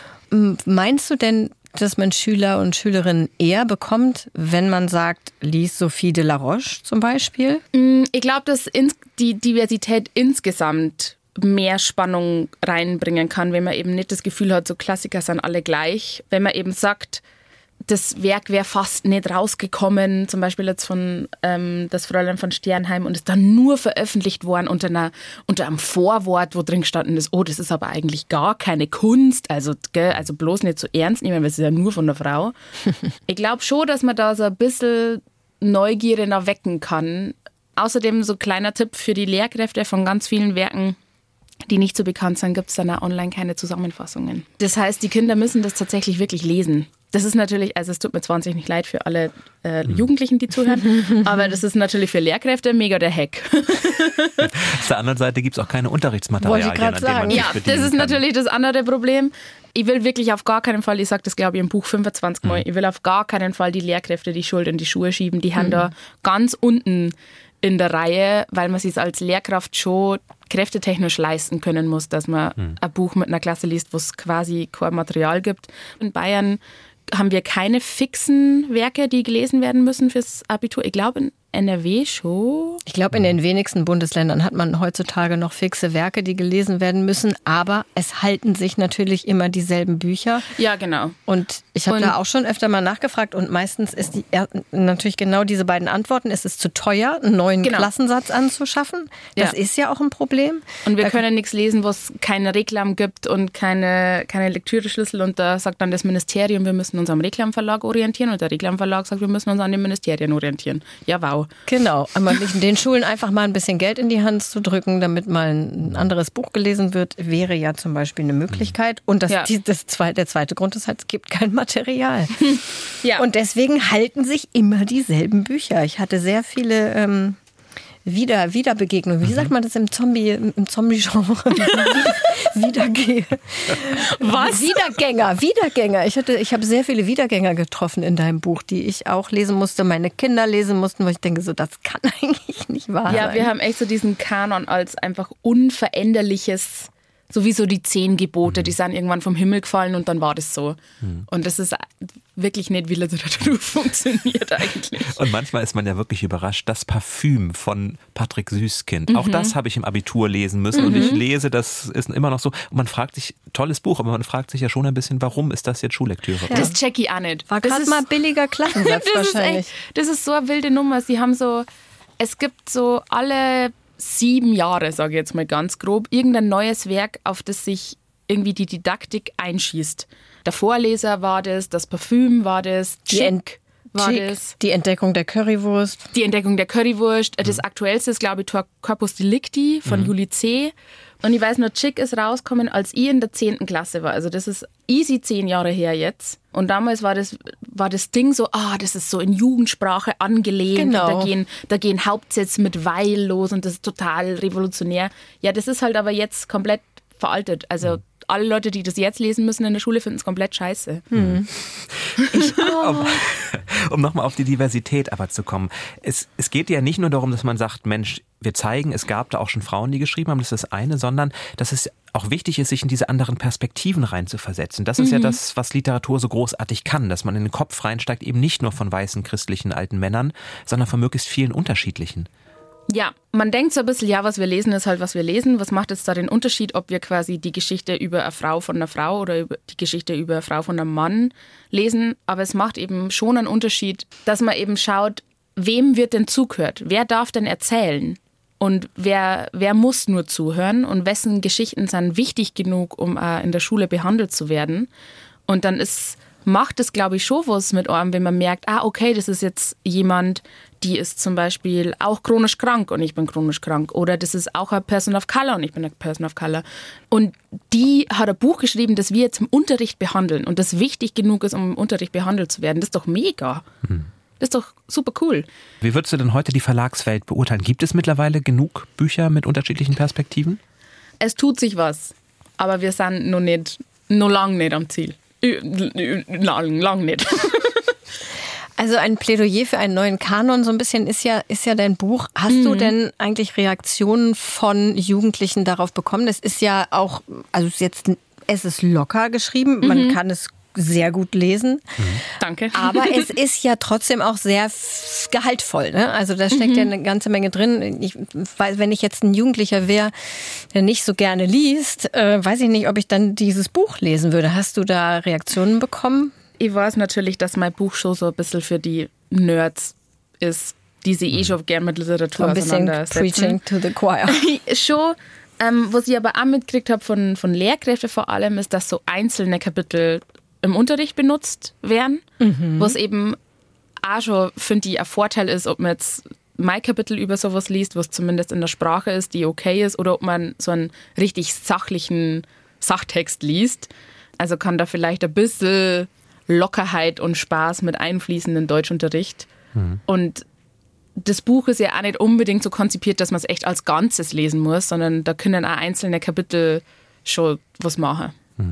Meinst du denn, dass man Schüler und Schülerinnen eher bekommt, wenn man sagt, lies Sophie de la Roche zum Beispiel? Ich glaube, dass die Diversität insgesamt mehr Spannung reinbringen kann, wenn man eben nicht das Gefühl hat, so Klassiker sind alle gleich. Wenn man eben sagt, das Werk wäre fast nicht rausgekommen, zum Beispiel jetzt von ähm, das Fräulein von Sternheim, und ist dann nur veröffentlicht worden unter, einer, unter einem Vorwort, wo drin gestanden ist, oh, das ist aber eigentlich gar keine Kunst, also, gell, also bloß nicht so ernst nehmen, weil es ist ja nur von der Frau. Ich glaube schon, dass man da so ein bisschen Neugierde noch wecken kann. Außerdem so kleiner Tipp für die Lehrkräfte von ganz vielen Werken, die nicht so bekannt sind, gibt es dann auch online keine Zusammenfassungen. Das heißt, die Kinder müssen das tatsächlich wirklich lesen. Das ist natürlich, also es tut mir zwanzig nicht leid für alle äh, Jugendlichen, die zuhören, aber das ist natürlich für Lehrkräfte mega der Hack. Auf der anderen Seite gibt es auch keine Unterrichtsmaterialien, Wollte ich gerade sagen. Ja, das ist kann. natürlich das andere Problem. Ich will wirklich auf gar keinen Fall, ich sage das glaube ich im Buch fünfundzwanzig Mal, mhm. ich will auf gar keinen Fall die Lehrkräfte die Schuld in die Schuhe schieben. Die mhm. haben da ganz unten in der Reihe, weil man sich als Lehrkraft schon kräftetechnisch leisten können muss, dass man mhm. ein Buch mit einer Klasse liest, wo es quasi kein Material gibt. In Bayern haben wir keine fixen Werke, die gelesen werden müssen fürs Abitur. Ich glaube in N R W schon. Ich glaube, in den wenigsten Bundesländern hat man heutzutage noch fixe Werke, die gelesen werden müssen. Aber es halten sich natürlich immer dieselben Bücher. Ja, genau. Und ich habe da auch schon öfter mal nachgefragt. Und meistens ist die natürlich genau diese beiden Antworten. Es ist zu teuer, einen neuen genau. Klassensatz anzuschaffen. Das ja. ist ja auch ein Problem. Und wir da können nichts lesen, wo es keine Reklam gibt und keine, keine Lektüreschlüssel. Und da sagt dann das Ministerium, wir müssen uns am Reklamverlag orientieren. Und der Reklamverlag sagt, wir müssen uns an den Ministerien orientieren. Ja, wow. Genau, aber den Schulen einfach mal ein bisschen Geld in die Hand zu drücken, damit mal ein anderes Buch gelesen wird, wäre ja zum Beispiel eine Möglichkeit. Und das, ja. die, das zweite, der zweite Grund ist halt, es gibt kein Material. Ja. Und deswegen halten sich immer dieselben Bücher. Ich hatte sehr viele ähm, Wieder, Wiederbegegnungen. Wie sagt man das im Zombie, im Zombie-Genre? Wiedergehe. Was? Wiedergänger, Wiedergänger. Ich hatte, ich habe sehr viele Wiedergänger getroffen in deinem Buch, die ich auch lesen musste, meine Kinder lesen mussten, wo ich denke, so, das kann eigentlich nicht wahr ja, sein. Ja, wir haben echt so diesen Kanon als einfach unveränderliches, sowieso die zehn Gebote, die sind irgendwann vom Himmel gefallen und dann war das so. Mhm. Und das ist wirklich nicht, wie Literatur funktioniert eigentlich. Und manchmal ist man ja wirklich überrascht. Das Parfüm von Patrick Süßkind, mhm. auch das habe ich im Abitur lesen müssen. Mhm. Und ich lese, das ist immer noch so. Und man fragt sich, tolles Buch, aber man fragt sich ja schon ein bisschen, warum ist das jetzt Schullektüre? Ja. Das check ich auch nicht. War gerade mal billiger Klassensatz das wahrscheinlich. Ist echt, das ist so eine wilde Nummer. Sie haben so, es gibt so alle sieben Jahre, sage ich jetzt mal ganz grob, irgendein neues Werk, auf das sich irgendwie die Didaktik einschießt. Der Vorleser war das, das Parfüm war das, Chick war Chick, das. Die Entdeckung der Currywurst. Die Entdeckung der Currywurst. Mhm. Das aktuellste ist, glaube ich, Corpus Delicti von mhm. Juli C. Und ich weiß nur, Chick ist rausgekommen, als ich in der zehnten Klasse war. Also das ist easy zehn Jahre her jetzt. Und damals war das, war das Ding so, ah, das ist so in Jugendsprache angelehnt. Genau. Da gehen, da gehen Hauptsätze mit weil los und das ist total revolutionär. Ja, das ist halt aber jetzt komplett veraltet. Also alle Leute, die das jetzt lesen müssen in der Schule, finden es komplett scheiße. Hm. Ich, oh. Um, um nochmal auf die Diversität aber zu kommen. Es, es geht ja nicht nur darum, dass man sagt, Mensch, wir zeigen, es gab da auch schon Frauen, die geschrieben haben, das ist das eine, sondern dass es auch wichtig ist, sich in diese anderen Perspektiven reinzuversetzen. Das ist mhm. ja das, was Literatur so großartig kann, dass man in den Kopf reinsteigt, eben nicht nur von weißen, christlichen, alten Männern, sondern von möglichst vielen unterschiedlichen. Ja, man denkt so ein bisschen, ja, was wir lesen, ist halt, was wir lesen. Was macht jetzt da den Unterschied, ob wir quasi die Geschichte über eine Frau von einer Frau oder über die Geschichte über eine Frau von einem Mann lesen? Aber es macht eben schon einen Unterschied, dass man eben schaut, wem wird denn zugehört? Wer darf denn erzählen? Und wer, wer muss nur zuhören? Und wessen Geschichten sind wichtig genug, um auch in der Schule behandelt zu werden? Und dann ist, macht es, glaube ich, schon was mit einem, wenn man merkt, ah, okay, das ist jetzt jemand, die ist zum Beispiel auch chronisch krank und ich bin chronisch krank. Oder das ist auch eine Person of Color und ich bin eine Person of Color. Und die hat ein Buch geschrieben, das wir jetzt im Unterricht behandeln und das wichtig genug ist, um im Unterricht behandelt zu werden. Das ist doch mega. Hm. Das ist doch super cool. Wie würdest du denn heute die Verlagswelt beurteilen? Gibt es mittlerweile genug Bücher mit unterschiedlichen Perspektiven? Es tut sich was, aber wir sind noch nicht, noch lang nicht am Ziel. Lang, lang nicht. Also ein Plädoyer für einen neuen Kanon, so ein bisschen ist ja, ist ja dein Buch. Hast mhm. du denn eigentlich Reaktionen von Jugendlichen darauf bekommen? Es ist ja auch, also jetzt, es ist locker geschrieben, mhm. man kann es sehr gut lesen. Mhm. Danke. Aber es ist ja trotzdem auch sehr gehaltvoll. Ne? Also da steckt mhm. ja eine ganze Menge drin. Ich, weil, wenn ich jetzt ein Jugendlicher wäre, der nicht so gerne liest, äh, weiß ich nicht, ob ich dann dieses Buch lesen würde. Hast du da Reaktionen bekommen? Ich weiß natürlich, dass mein Buch schon so ein bisschen für die Nerds ist, die sich eh schon gerne mit Literatur so ein bisschen preaching to the choir. Schon. Ähm, was ich aber auch mitgekriegt habe von, von Lehrkräften vor allem, ist, dass so einzelne Kapitel im Unterricht benutzt werden, mhm. was eben auch schon, finde ich, ein Vorteil ist, ob man jetzt mein Kapitel über sowas liest, was zumindest in der Sprache ist, die okay ist, oder ob man so einen richtig sachlichen Sachtext liest. Also kann da vielleicht ein bisschen Lockerheit und Spaß mit einfließen in den Deutschunterricht. Mhm. Und das Buch ist ja auch nicht unbedingt so konzipiert, dass man es echt als Ganzes lesen muss, sondern da können auch einzelne Kapitel schon was machen.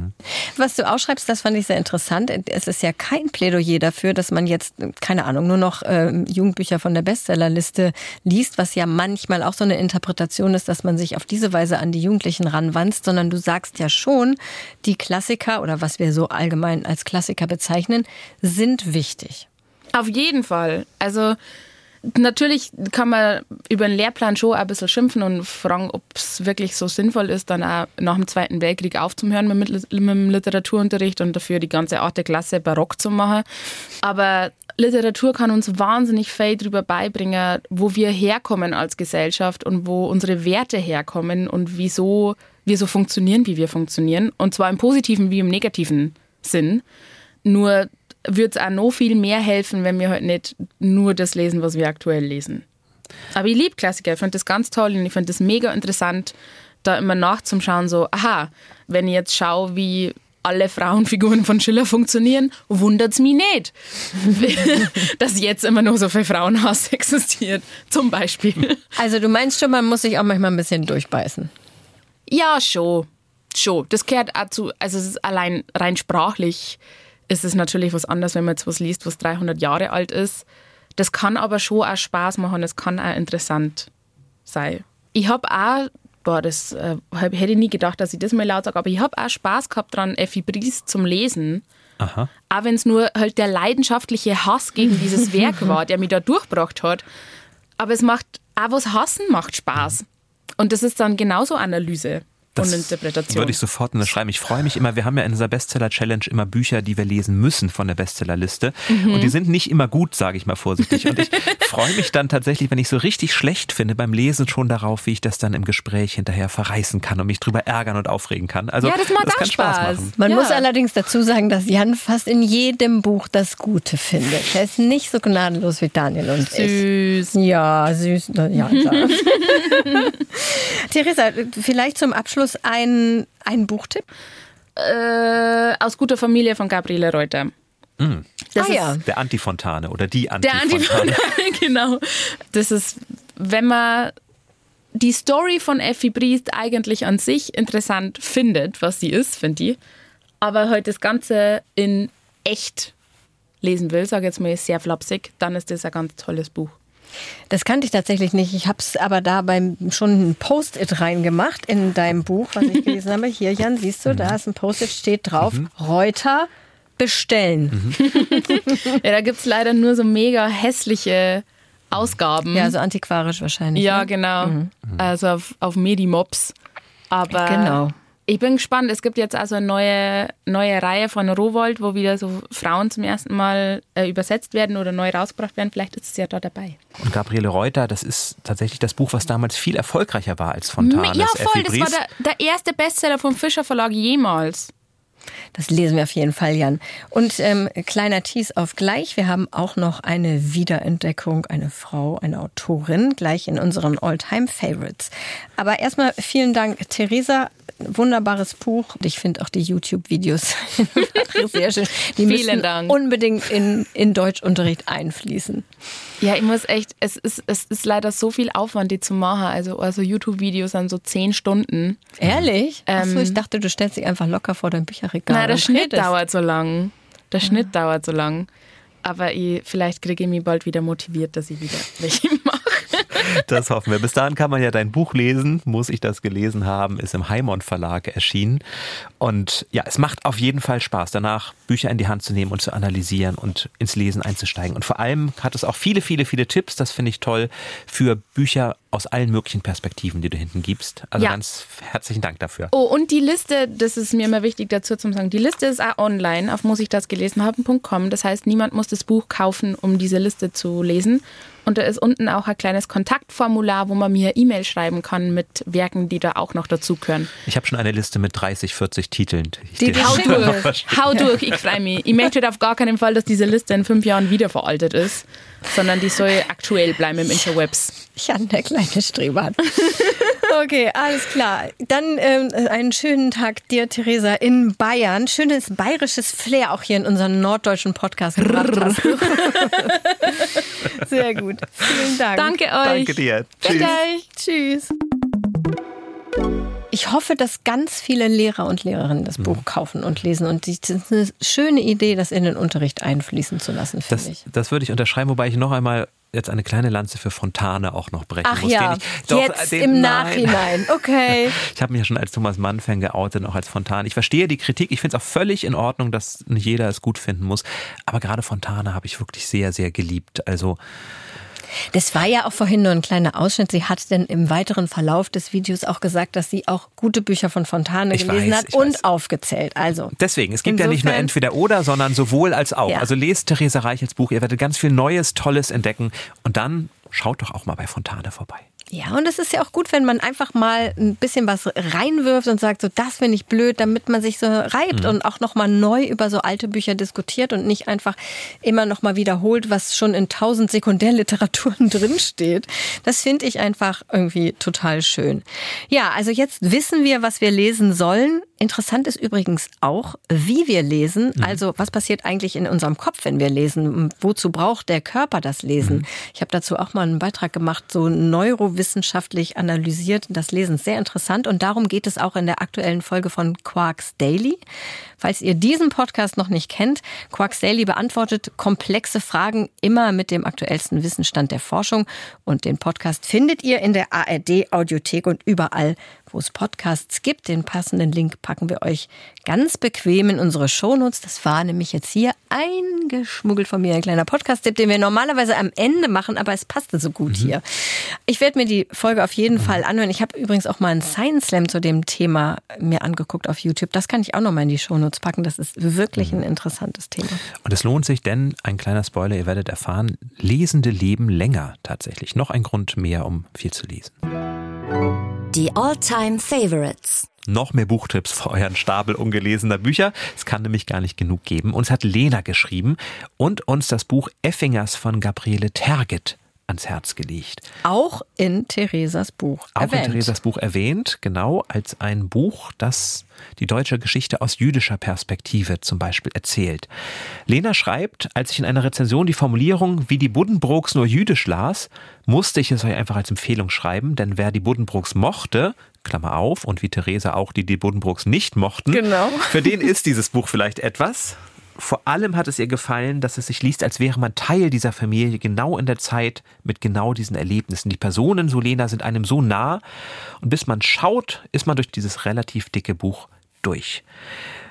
Was du ausschreibst, das fand ich sehr interessant. Es ist ja kein Plädoyer dafür, dass man jetzt, keine Ahnung, nur noch äh, Jugendbücher von der Bestsellerliste liest, was ja manchmal auch so eine Interpretation ist, dass man sich auf diese Weise an die Jugendlichen ranwanzt, sondern du sagst ja schon, die Klassiker oder was wir so allgemein als Klassiker bezeichnen, sind wichtig. Auf jeden Fall. Also natürlich kann man über den Lehrplan schon ein bisschen schimpfen und fragen, ob es wirklich so sinnvoll ist, dann auch nach dem Zweiten Weltkrieg aufzuhören mit, mit dem Literaturunterricht und dafür die ganze achte Klasse barock zu machen. Aber Literatur kann uns wahnsinnig viel darüber beibringen, wo wir herkommen als Gesellschaft und wo unsere Werte herkommen und wieso wir so funktionieren, wie wir funktionieren. Und zwar im positiven wie im negativen Sinn. Nur würde es auch noch viel mehr helfen, wenn wir halt nicht nur das lesen, was wir aktuell lesen. Aber ich liebe Klassiker, ich finde das ganz toll und ich finde das mega interessant, da immer nachzuschauen, so, aha, wenn ich jetzt schaue, wie alle Frauenfiguren von Schiller funktionieren, wundert es mich nicht, dass jetzt immer noch so viel Frauenhass existiert, zum Beispiel. Also du meinst schon, man muss sich auch manchmal ein bisschen durchbeißen? Ja, schon. Schon. Das gehört auch zu, also es ist allein rein sprachlich, ist es natürlich was anderes, wenn man jetzt was liest, was dreihundert Jahre alt ist. Das kann aber schon auch Spaß machen, es kann auch interessant sein. Ich habe auch, boah, das äh, hätte ich nie gedacht, dass ich das mal laut sage, aber ich habe auch Spaß gehabt dran, Effi Briest zum Lesen. Aha. Auch wenn es nur halt der leidenschaftliche Hass gegen dieses Werk war, der mich da durchgebracht hat. Aber es macht, auch was Hassen macht Spaß. Und das ist dann genauso Analyse. Das würde ich sofort unterschreiben. Ich freue mich immer, wir haben ja in dieser Bestseller-Challenge immer Bücher, die wir lesen müssen von der Bestsellerliste. Mhm. Und die sind nicht immer gut, sage ich mal vorsichtig. Und ich freue mich dann tatsächlich, wenn ich so richtig schlecht finde, beim Lesen schon darauf, wie ich das dann im Gespräch hinterher verreißen kann und mich drüber ärgern und aufregen kann. Also, ja, das macht das auch kann Spaß. Spaß machen. Man ja. muss allerdings dazu sagen, dass Jan fast in jedem Buch das Gute findet. Er ist nicht so gnadenlos wie Daniel und ich. Süß. Ja, süß. Ja, Theresa, vielleicht zum Abschluss ein, ein Buchtipp? Äh, aus guter Familie von Gabriele Reuter. Mhm. Das ah, ist ja. Der Antifontane oder die Der Antifontane. Antifontane, genau. Das ist, wenn man die Story von Effi Briest eigentlich an sich interessant findet, was sie ist, finde ich, aber halt das Ganze in echt lesen will, sage jetzt mal sehr flapsig, dann ist das ein ganz tolles Buch. Das kannte ich tatsächlich nicht. Ich habe es aber da beim schon ein Post-it reingemacht in deinem Buch, was ich gelesen habe. Hier, Jan, siehst du, da ist ein Post-it, steht drauf, mhm. Reuter bestellen. Mhm. Ja, da gibt es leider nur so mega hässliche Ausgaben. Ja, so antiquarisch wahrscheinlich. Ja, ne? genau. Mhm. Also auf, auf Medimobs. Aber genau. Ich bin gespannt. Es gibt jetzt also eine neue, neue Reihe von Rowohlt, wo wieder so Frauen zum ersten Mal äh, übersetzt werden oder neu rausgebracht werden. Vielleicht ist es ja da dabei. Und Gabriele Reuter, das ist tatsächlich das Buch, was damals viel erfolgreicher war als Fontanes. Ja, voll. Effi Das war Briest. der, der erste Bestseller vom Fischer Verlag jemals. Das lesen wir auf jeden Fall, Jan. Und ähm, kleiner Tease auf gleich. Wir haben auch noch eine Wiederentdeckung, eine Frau, eine Autorin, gleich in unseren All-Time-Favorites. Aber erstmal vielen Dank, Theresa. Wunderbares Buch. Ich finde auch die YouTube-Videos sehr schön. Die müssen Vielen Dank. unbedingt in, in Deutschunterricht einfließen. Ja, ich muss echt, es ist, es ist leider so viel Aufwand, die zu machen. Also, also YouTube-Videos sind so zehn Stunden. Ehrlich? Ähm, Achso, ich dachte, du stellst dich einfach locker vor dein Bücherregal. Nein, der und Schnitt redest. dauert so lang. Der ja. Schnitt dauert so lang. Aber ich, vielleicht kriege ich mich bald wieder motiviert, dass ich wieder welche mache. Das hoffen wir. Bis dahin kann man ja dein Buch lesen. Muss ich das gelesen haben, ist im Heimont Verlag erschienen. Und ja, es macht auf jeden Fall Spaß, danach Bücher in die Hand zu nehmen und zu analysieren und ins Lesen einzusteigen. Und vor allem hat es auch viele, viele, viele Tipps, das finde ich toll, für Bücher aus allen möglichen Perspektiven, die du hinten gibst. Also ja. ganz herzlichen Dank dafür. Oh, und die Liste, das ist mir immer wichtig dazu zu sagen, die Liste ist auch online auf muss ich das gelesen haben Punkt com. Das heißt, niemand muss das Buch kaufen, um diese Liste zu lesen. Und da ist unten auch ein kleines Kontaktformular, wo man mir E-Mail schreiben kann mit Werken, die da auch noch dazugehören. Ich habe schon eine Liste mit dreißig, vierzig Titeln. Die, die hau durch, hau durch, ich freue mich. Ich möchte auf gar keinen Fall, dass diese Liste in fünf Jahren wieder veraltet ist, sondern die soll aktuell bleiben im Interwebs. Jan, der kleine Streber. Okay, alles klar. Dann ähm, einen schönen Tag dir, Theresa, in Bayern. Schönes bayerisches Flair auch hier in unserem norddeutschen Podcast gebracht hast. Sehr gut. Vielen Dank. Danke euch. Danke dir. Tschüss. Tschüss. Ich hoffe, dass ganz viele Lehrer und Lehrerinnen das Buch kaufen und lesen. Und das ist eine schöne Idee, das in den Unterricht einfließen zu lassen, finde das, ich. Das würde ich unterschreiben, wobei ich noch einmal jetzt eine kleine Lanze für Fontane auch noch brechen Ach muss. ja, den ich, doch, jetzt den, im nein. Nachhinein. Okay. Ich habe mich ja schon als Thomas Mann-Fan geoutet, auch als Fontane. Ich verstehe die Kritik. Ich finde es auch völlig in Ordnung, dass nicht jeder es gut finden muss. Aber gerade Fontane habe ich wirklich sehr, sehr geliebt. Also das war ja auch vorhin nur ein kleiner Ausschnitt. Sie hat denn im weiteren Verlauf des Videos auch gesagt, dass sie auch gute Bücher von Fontane ich gelesen weiß, hat ich und weiß. aufgezählt. Also deswegen, es gibt insofern, ja nicht nur entweder oder, sondern sowohl als auch. Ja. Also lest Theresa Reichels Buch, ihr werdet ganz viel Neues, Tolles entdecken und dann schaut doch auch mal bei Fontane vorbei. Ja, und es ist ja auch gut, wenn man einfach mal ein bisschen was reinwirft und sagt, so das finde ich blöd, damit man sich so reibt mhm. und auch nochmal neu über so alte Bücher diskutiert und nicht einfach immer nochmal wiederholt, was schon in tausend Sekundärliteraturen drinsteht. Das finde ich einfach irgendwie total schön. Ja, also jetzt wissen wir, was wir lesen sollen. Interessant ist übrigens auch, wie wir lesen. Mhm. Also was passiert eigentlich in unserem Kopf, wenn wir lesen? Wozu braucht der Körper das Lesen? Mhm. Ich habe dazu auch mal einen Beitrag gemacht, so neurowissenschaftlich analysiert. Das Lesen ist sehr interessant und darum geht es auch in der aktuellen Folge von Quarks Daily. Falls ihr diesen Podcast noch nicht kennt, Quarks Daily beantwortet komplexe Fragen immer mit dem aktuellsten Wissensstand der Forschung. Und den Podcast findet ihr in der A R D-Audiothek und überall, wo es Podcasts gibt. Den passenden Link packen wir euch ganz bequem in unsere Shownotes. Das war nämlich jetzt hier eingeschmuggelt von mir, ein kleiner Podcast-Tipp, den wir normalerweise am Ende machen, aber es passte so gut mhm. hier. Ich werde mir die Folge auf jeden mhm. Fall anhören. Ich habe übrigens auch mal einen Science Slam zu dem Thema mir angeguckt auf YouTube. Das kann ich auch noch mal in die Shownotes packen. Das ist wirklich ein interessantes Thema. Und es lohnt sich, denn, ein kleiner Spoiler, ihr werdet erfahren, Lesende leben länger tatsächlich. Noch ein Grund mehr, um viel zu lesen. Die All-Time Favorites. Noch mehr Buchtipps für euren Stapel ungelesener Bücher. Es kann nämlich gar nicht genug geben. Uns hat Lena geschrieben und uns das Buch Effingers von Gabriele Tergit ans Herz gelegt. Auch in Theresas Buch Auch erwähnt. in Theresas Buch erwähnt, genau, als ein Buch, das die deutsche Geschichte aus jüdischer Perspektive zum Beispiel erzählt. Lena schreibt, als ich in einer Rezension die Formulierung, wie die Buddenbrooks nur jüdisch las, musste ich es euch einfach als Empfehlung schreiben, denn wer die Buddenbrooks mochte, Klammer auf, und wie Theresa auch, die die Buddenbrooks nicht mochten, genau. für den ist dieses Buch vielleicht etwas. Vor allem hat es ihr gefallen, dass es sich liest, als wäre man Teil dieser Familie, genau in der Zeit mit genau diesen Erlebnissen. Die Personen, so Lena, sind einem so nah und bis man schaut, ist man durch dieses relativ dicke Buch durch.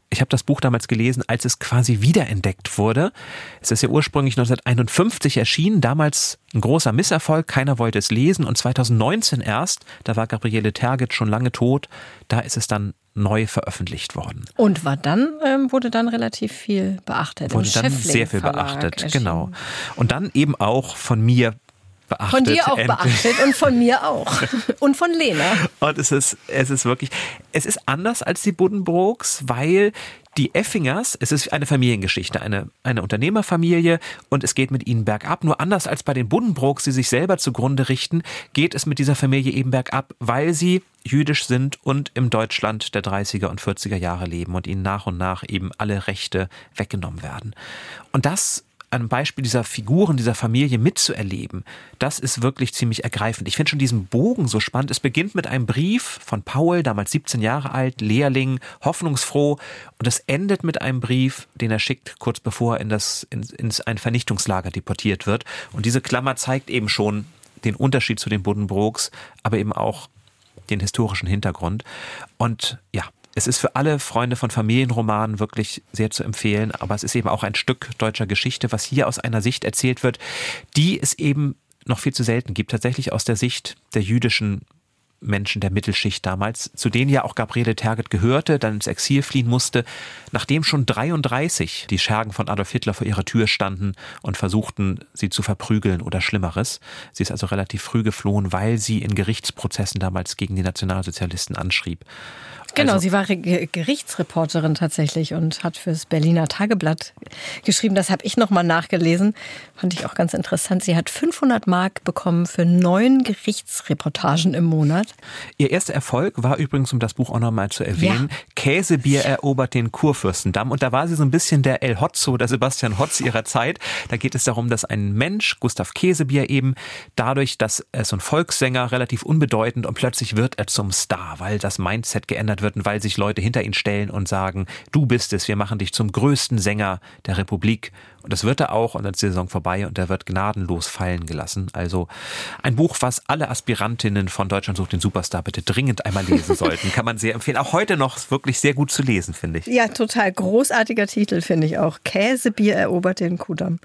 Ich habe das Buch damals gelesen, als es quasi wiederentdeckt wurde. Es ist ja ursprünglich neunzehnhunderteinundfünfzig erschienen, damals ein großer Misserfolg, keiner wollte es lesen und zweitausendneunzehn erst, da war Gabriele Tergit schon lange tot, da ist es dann neu veröffentlicht worden. Und war dann, ähm, wurde dann relativ viel beachtet. Wurde dann sehr viel beachtet, genau. Und dann eben auch von mir beachtet. Von dir auch endlich. beachtet und von mir auch. Und von Lena. Und es ist, es ist wirklich, es ist anders als die Buddenbrooks, weil die Effingers, es ist eine Familiengeschichte, eine, eine Unternehmerfamilie und es geht mit ihnen bergab. Nur anders als bei den Buddenbrooks, die sich selber zugrunde richten, geht es mit dieser Familie eben bergab, weil sie jüdisch sind und im Deutschland der dreißiger und vierziger Jahre leben und ihnen nach und nach eben alle Rechte weggenommen werden. Und das ein Beispiel dieser Figuren, dieser Familie mitzuerleben, das ist wirklich ziemlich ergreifend. Ich finde schon diesen Bogen so spannend. Es beginnt mit einem Brief von Paul, damals siebzehn Jahre alt, Lehrling, hoffnungsfroh. Und es endet mit einem Brief, den er schickt, kurz bevor er in, das, in, in ein Vernichtungslager deportiert wird. Und diese Klammer zeigt eben schon den Unterschied zu den Buddenbrooks, aber eben auch den historischen Hintergrund. Und ja, es ist für alle Freunde von Familienromanen wirklich sehr zu empfehlen, aber es ist eben auch ein Stück deutscher Geschichte, was hier aus einer Sicht erzählt wird, die es eben noch viel zu selten gibt, tatsächlich aus der Sicht der jüdischen Menschen der Mittelschicht damals, zu denen ja auch Gabriele Tergit gehörte, dann ins Exil fliehen musste, nachdem schon dreiunddreißig die Schergen von Adolf Hitler vor ihrer Tür standen und versuchten, sie zu verprügeln oder Schlimmeres. Sie ist also relativ früh geflohen, weil sie in Gerichtsprozessen damals gegen die Nationalsozialisten anschrieb. Genau, Also, sie war Ge- Gerichtsreporterin tatsächlich und hat fürs Berliner Tageblatt geschrieben. Das habe ich nochmal nachgelesen. Fand ich auch ganz interessant. Sie hat fünfhundert Mark bekommen für neun Gerichtsreportagen im Monat. Ihr erster Erfolg war übrigens, um das Buch auch nochmal zu erwähnen, ja. Käsebier erobert den Kurfürstendamm. Und da war sie so ein bisschen der El Hotzo, der Sebastian Hotz ihrer Zeit. Da geht es darum, dass ein Mensch, Gustav Käsebier eben, dadurch, dass er so ein Volkssänger, relativ unbedeutend und plötzlich wird er zum Star, weil das Mindset geändert wird und weil sich Leute hinter ihn stellen und sagen, du bist es, wir machen dich zum größten Sänger der Republik. Und das wird er auch und dann ist die Saison vorbei und er wird gnadenlos fallen gelassen. Also ein Buch, was alle Aspirantinnen von Deutschland sucht den Superstar bitte dringend einmal lesen sollten. Kann man sehr empfehlen. Auch heute noch wirklich sehr gut zu lesen, finde ich. Ja, total großartiger Titel, finde ich auch. Käsebier erobert den Kudamm.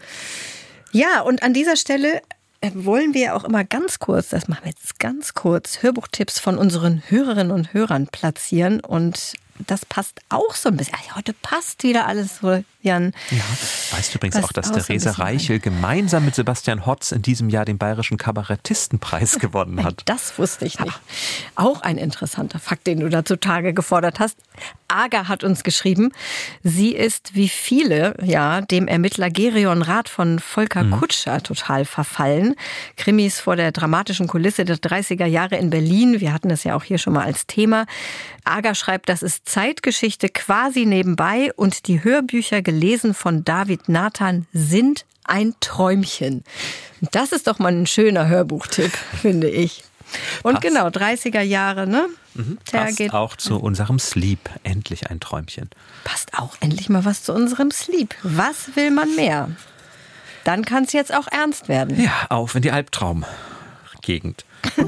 Ja, und an dieser Stelle wollen wir auch immer ganz kurz, das machen wir jetzt ganz kurz, Hörbuchtipps von unseren Hörerinnen und Hörern platzieren. Und das passt auch so ein bisschen. Also heute passt wieder alles so, Jan. Ja, weißt du übrigens passt auch, dass auch Therese so ein bisschen Reichel gemeinsam mit Sebastian Hotz in diesem Jahr den Bayerischen Kabarettistenpreis gewonnen hat. Das wusste ich nicht. Auch ein interessanter Fakt, den du da zutage gefordert hast. Aga hat uns geschrieben, sie ist wie viele, ja, dem Ermittler Gerion Rath von Volker mhm. Kutscher total verfallen. Krimis vor der dramatischen Kulisse der dreißiger Jahre in Berlin. Wir hatten das ja auch hier schon mal als Thema. Aga schreibt, das ist Zeitgeschichte quasi nebenbei und die Hörbücher gelesen von David Nathan sind ein Träumchen. Das ist doch mal ein schöner Hörbuchtipp, finde ich. Und passt. Genau, dreißiger Jahre, ne? Mhm, passt auch zu unserem Sleep. Endlich ein Träumchen. Passt auch endlich mal was zu unserem Sleep. Was will man mehr? Dann kann es jetzt auch ernst werden. Ja, auf in die Albtraumgegend.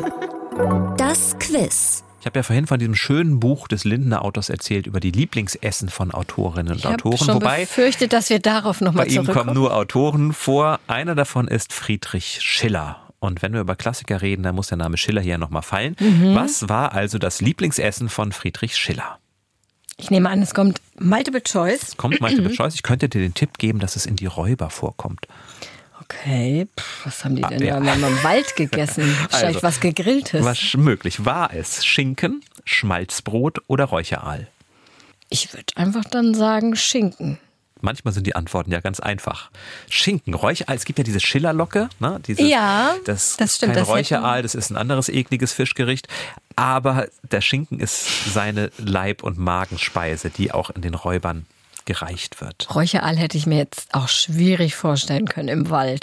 Das Quiz. Ich habe ja vorhin von diesem schönen Buch des Lindener Autors erzählt über die Lieblingsessen von Autorinnen und ich Autoren. Ich habe schon Wobei befürchtet, dass wir darauf nochmal zurückkommen. Bei ihm kommen nur Autoren vor. Einer davon ist Friedrich Schiller. Und wenn wir über Klassiker reden, dann muss der Name Schiller hier nochmal fallen. Mhm. Was war also das Lieblingsessen von Friedrich Schiller? Ich nehme an, es kommt Multiple Choice. Es kommt Multiple Choice. Ich könnte dir den Tipp geben, dass es in die Räuber vorkommt. Okay, Puh, was haben die denn ah, ja. da im Wald gegessen? Wahrscheinlich also, was Gegrilltes. Was möglich. War es Schinken, Schmalzbrot oder Räucheraal? Ich würde einfach dann sagen Schinken. Manchmal sind die Antworten ja ganz einfach. Schinken, Räucheraal, es gibt ja diese Schillerlocke. Ne? Dieses, ja, das, das stimmt. Kein das Räucheraal, das ist ein anderes ekliges Fischgericht. Aber der Schinken ist seine Leib- und Magenspeise, die auch in den Räubern gereicht wird. Räucheraal hätte ich mir jetzt auch schwierig vorstellen können im Wald.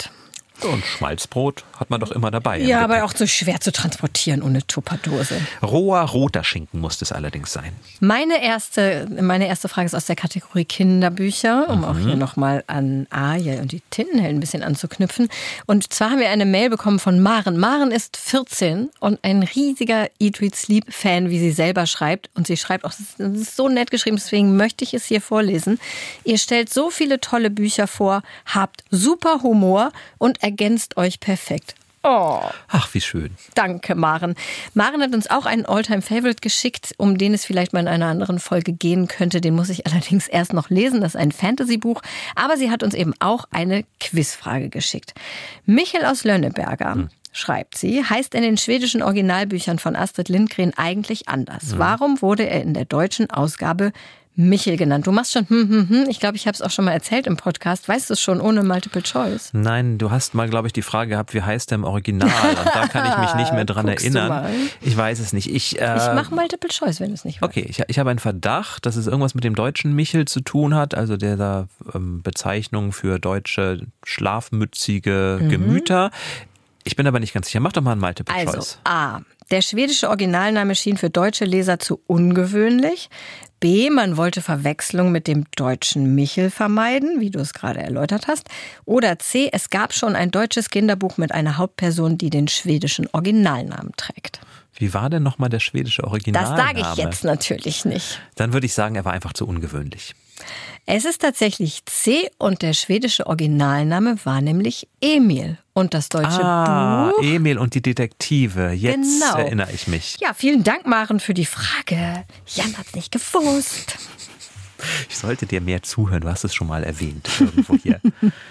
Und Schmalzbrot hat man doch immer dabei. Ja, aber auch so schwer zu transportieren ohne Tupperdose. Roher roter Schinken muss es allerdings sein. Meine erste, meine erste Frage ist aus der Kategorie Kinderbücher, um mhm. auch hier nochmal an Ariel und die Tintenhelden ein bisschen anzuknüpfen. Und zwar haben wir eine Mail bekommen von Maren. Maren ist vierzehn und ein riesiger Eat, Read, Sleep-Fan, wie sie selber schreibt. Und sie schreibt auch, das ist so nett geschrieben, deswegen möchte ich es hier vorlesen. Ihr stellt so viele tolle Bücher vor, habt super Humor und ergänzt euch perfekt. Oh. Ach, wie schön. Danke, Maren. Maren hat uns auch einen All-Time-Favorite geschickt, um den es vielleicht mal in einer anderen Folge gehen könnte. Den muss ich allerdings erst noch lesen. Das ist ein Fantasy-Buch. Aber sie hat uns eben auch eine Quizfrage geschickt. Michel aus Lönneberger, hm. schreibt sie, heißt in den schwedischen Originalbüchern von Astrid Lindgren eigentlich anders. Hm. Warum wurde er in der deutschen Ausgabe Michel genannt? Du machst schon hm, hm, hm. Ich glaube, ich habe es auch schon mal erzählt im Podcast. Weißt du es schon ohne Multiple Choice? Nein, du hast mal, glaube ich, die Frage gehabt, wie heißt der im Original? Und da kann ich mich nicht mehr dran erinnern. Ich weiß es nicht. Ich, äh, ich mache Multiple Choice, wenn du es nicht weißt. Okay, ich, ich habe einen Verdacht, dass es irgendwas mit dem deutschen Michel zu tun hat, also der da ähm, Bezeichnung für deutsche schlafmützige mhm. Gemüter. Ich bin aber nicht ganz sicher. Mach doch mal ein Multiple also, Choice. A. Der schwedische Originalname schien für deutsche Leser zu ungewöhnlich. B. Man wollte Verwechslung mit dem deutschen Michel vermeiden, wie du es gerade erläutert hast. Oder C. Es gab schon ein deutsches Kinderbuch mit einer Hauptperson, die den schwedischen Originalnamen trägt. Wie war denn nochmal der schwedische Originalname? Das sage ich jetzt natürlich nicht. Dann würde ich sagen, er war einfach zu ungewöhnlich. Es ist tatsächlich C und der schwedische Originalname war nämlich Emil. Und das deutsche ah, Buch... Emil und die Detektive. Jetzt genau. erinnere ich mich. Ja, vielen Dank, Maren, für die Frage. Jan hat's nicht gewusst. Ich sollte dir mehr zuhören. Du hast es schon mal erwähnt. Irgendwo hier.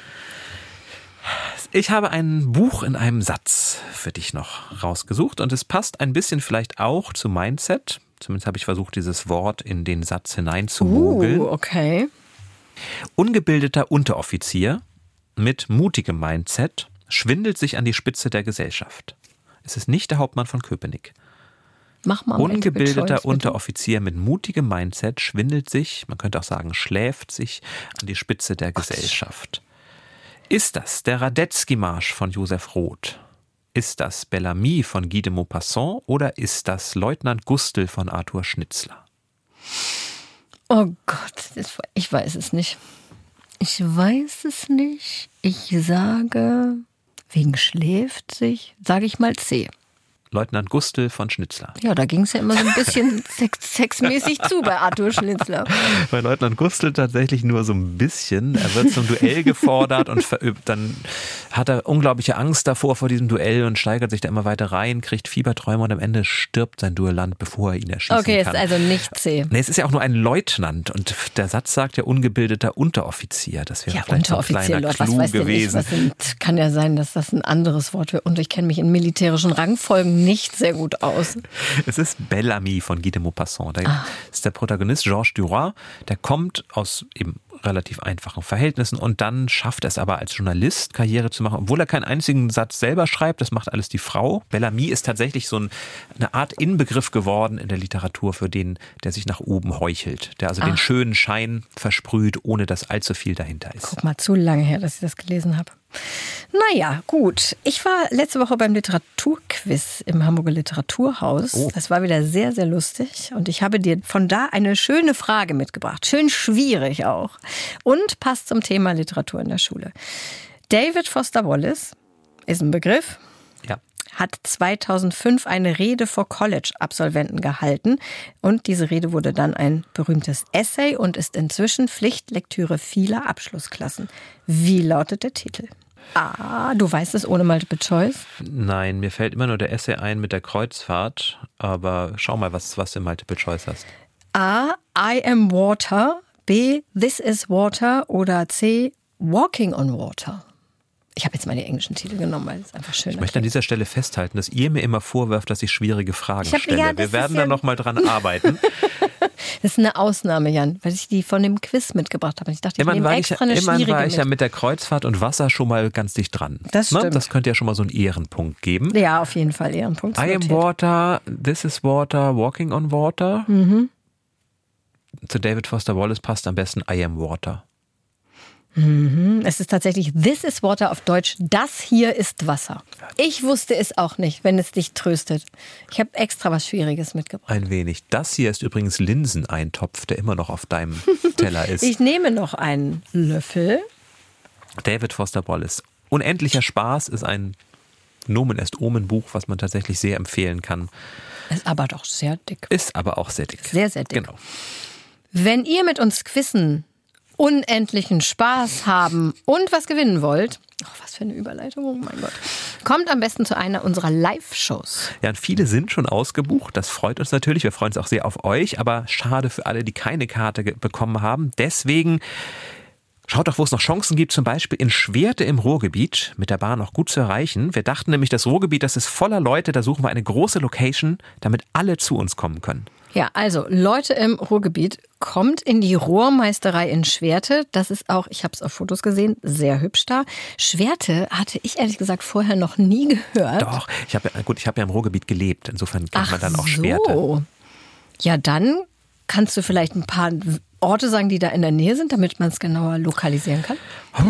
Ich habe ein Buch in einem Satz für dich noch rausgesucht. Und es passt ein bisschen vielleicht auch zu Mindset. Zumindest habe ich versucht, dieses Wort in den Satz hineinzumogeln. Uh, okay. Ungebildeter Unteroffizier mit mutigem Mindset schwindelt sich an die Spitze der Gesellschaft. Es ist nicht der Hauptmann von Köpenick. Mach mal Ungebildeter Choice, Unteroffizier mit mutigem Mindset schwindelt sich, man könnte auch sagen, schläft sich an die Spitze der Gesellschaft. Ist das der Radetzky-Marsch von Joseph Roth? Ist das Bellamy von Guy de Maupassant oder ist das Leutnant Gustl von Arthur Schnitzler? Oh Gott, ich weiß es nicht. Ich weiß es nicht. Ich sage, wegen schläft sich, sage ich mal C. Leutnant Gustl von Schnitzler. Ja, da ging es ja immer so ein bisschen sex sexmäßig zu bei Arthur Schnitzler. Bei Leutnant Gustl tatsächlich nur so ein bisschen. Er wird zum Duell gefordert und verübt. Dann hat er unglaubliche Angst davor vor diesem Duell und steigert sich da immer weiter rein, kriegt Fieberträume und am Ende stirbt sein Duellant, bevor er ihn erschießen okay, kann. Okay, ist also nicht C. Nee, es ist ja auch nur ein Leutnant und der Satz sagt ja ungebildeter Unteroffizier. Das wäre ja, vielleicht Unteroffizier, ein kleiner Leute, Clou was weiß gewesen. Ich, was sind, kann ja sein, dass das ein anderes Wort wäre. Und ich kenne mich in militärischen Rangfolgen nicht sehr gut aus. Es ist Bellamy von Guy de Maupassant. Da ah. ist der Protagonist Georges Duroy. Der kommt aus eben relativ einfachen Verhältnissen und dann schafft er es aber als Journalist Karriere zu machen, obwohl er keinen einzigen Satz selber schreibt. Das macht alles die Frau. Bellamy ist tatsächlich so ein, eine Art Inbegriff geworden in der Literatur für den, der sich nach oben heuchelt. Der also ah. den schönen Schein versprüht, ohne dass allzu viel dahinter ist. Guck mal, zu lange her, dass ich das gelesen habe. Naja, gut. Ich war letzte Woche beim Literaturquiz im Hamburger Literaturhaus. Oh. Das war wieder sehr, sehr lustig. Und ich habe dir von da eine schöne Frage mitgebracht. Schön schwierig auch. Und passt zum Thema Literatur in der Schule. David Foster Wallace ist ein Begriff. Ja. Hat zweitausendfünf eine Rede vor College-Absolventen gehalten. Und diese Rede wurde dann ein berühmtes Essay und ist inzwischen Pflichtlektüre vieler Abschlussklassen. Wie lautet der Titel? Ah, du weißt es ohne Multiple Choice? Nein, mir fällt immer nur der Essay ein mit der Kreuzfahrt. Aber schau mal, was, was du im Multiple Choice hast. A. I am water. B. This is water. Oder C. Walking on water. Ich habe jetzt mal die englischen Titel genommen, weil es einfach schön ist. Ich möchte an dieser Stelle festhalten, dass ihr mir immer vorwirft, dass ich schwierige Fragen ich hab, stelle. ja, Wir werden ja da noch mal dran arbeiten. Das ist eine Ausnahme, Jan, weil ich die von dem Quiz mitgebracht habe. Ich dachte, ich immerhin nehme war extra ich, eine immerhin schwierige war ich mit. ja mit der Kreuzfahrt und Wasser schon mal ganz dicht dran. Das stimmt. Das könnte ja schon mal so einen Ehrenpunkt geben. Ja, auf jeden Fall Ehrenpunkt. I am water, this is water, walking on water. Mhm. Zu David Foster Wallace passt am besten I am water. Mhm. Es ist tatsächlich This is Water auf Deutsch. Das hier ist Wasser. Ich wusste es auch nicht, wenn es dich tröstet. Ich habe extra was Schwieriges mitgebracht. Ein wenig. Das hier ist übrigens Linseneintopf, der immer noch auf deinem Teller ist. Ich nehme noch einen Löffel. David Foster Wallace. Unendlicher Spaß ist ein Nomen est Omen Buch, was man tatsächlich sehr empfehlen kann. Ist aber doch sehr dick. Ist aber auch sehr dick. Sehr, sehr dick. Genau. Wenn ihr mit uns quizzen, unendlichen Spaß haben und was gewinnen wollt, oh, was für eine Überleitung, oh mein Gott, kommt am besten zu einer unserer Live-Shows. Ja, und viele sind schon ausgebucht. Das freut uns natürlich. Wir freuen uns auch sehr auf euch. Aber schade für alle, die keine Karte ge- bekommen haben. Deswegen schaut doch, wo es noch Chancen gibt, zum Beispiel in Schwerte im Ruhrgebiet, mit der Bahn noch gut zu erreichen. Wir dachten nämlich, das Ruhrgebiet, das ist voller Leute, da suchen wir eine große Location, damit alle zu uns kommen können. Ja, also Leute im Ruhrgebiet, kommt in die Rohrmeisterei in Schwerte. Das ist auch, ich habe es auf Fotos gesehen, sehr hübsch da. Schwerte hatte ich ehrlich gesagt vorher noch nie gehört. Doch, ich habe ja, gut, ich habe ja im Ruhrgebiet gelebt, insofern kennt Ach man dann auch so. Schwerte. Ja, dann kannst du vielleicht ein paar Orte sagen, die da in der Nähe sind, damit man es genauer lokalisieren kann?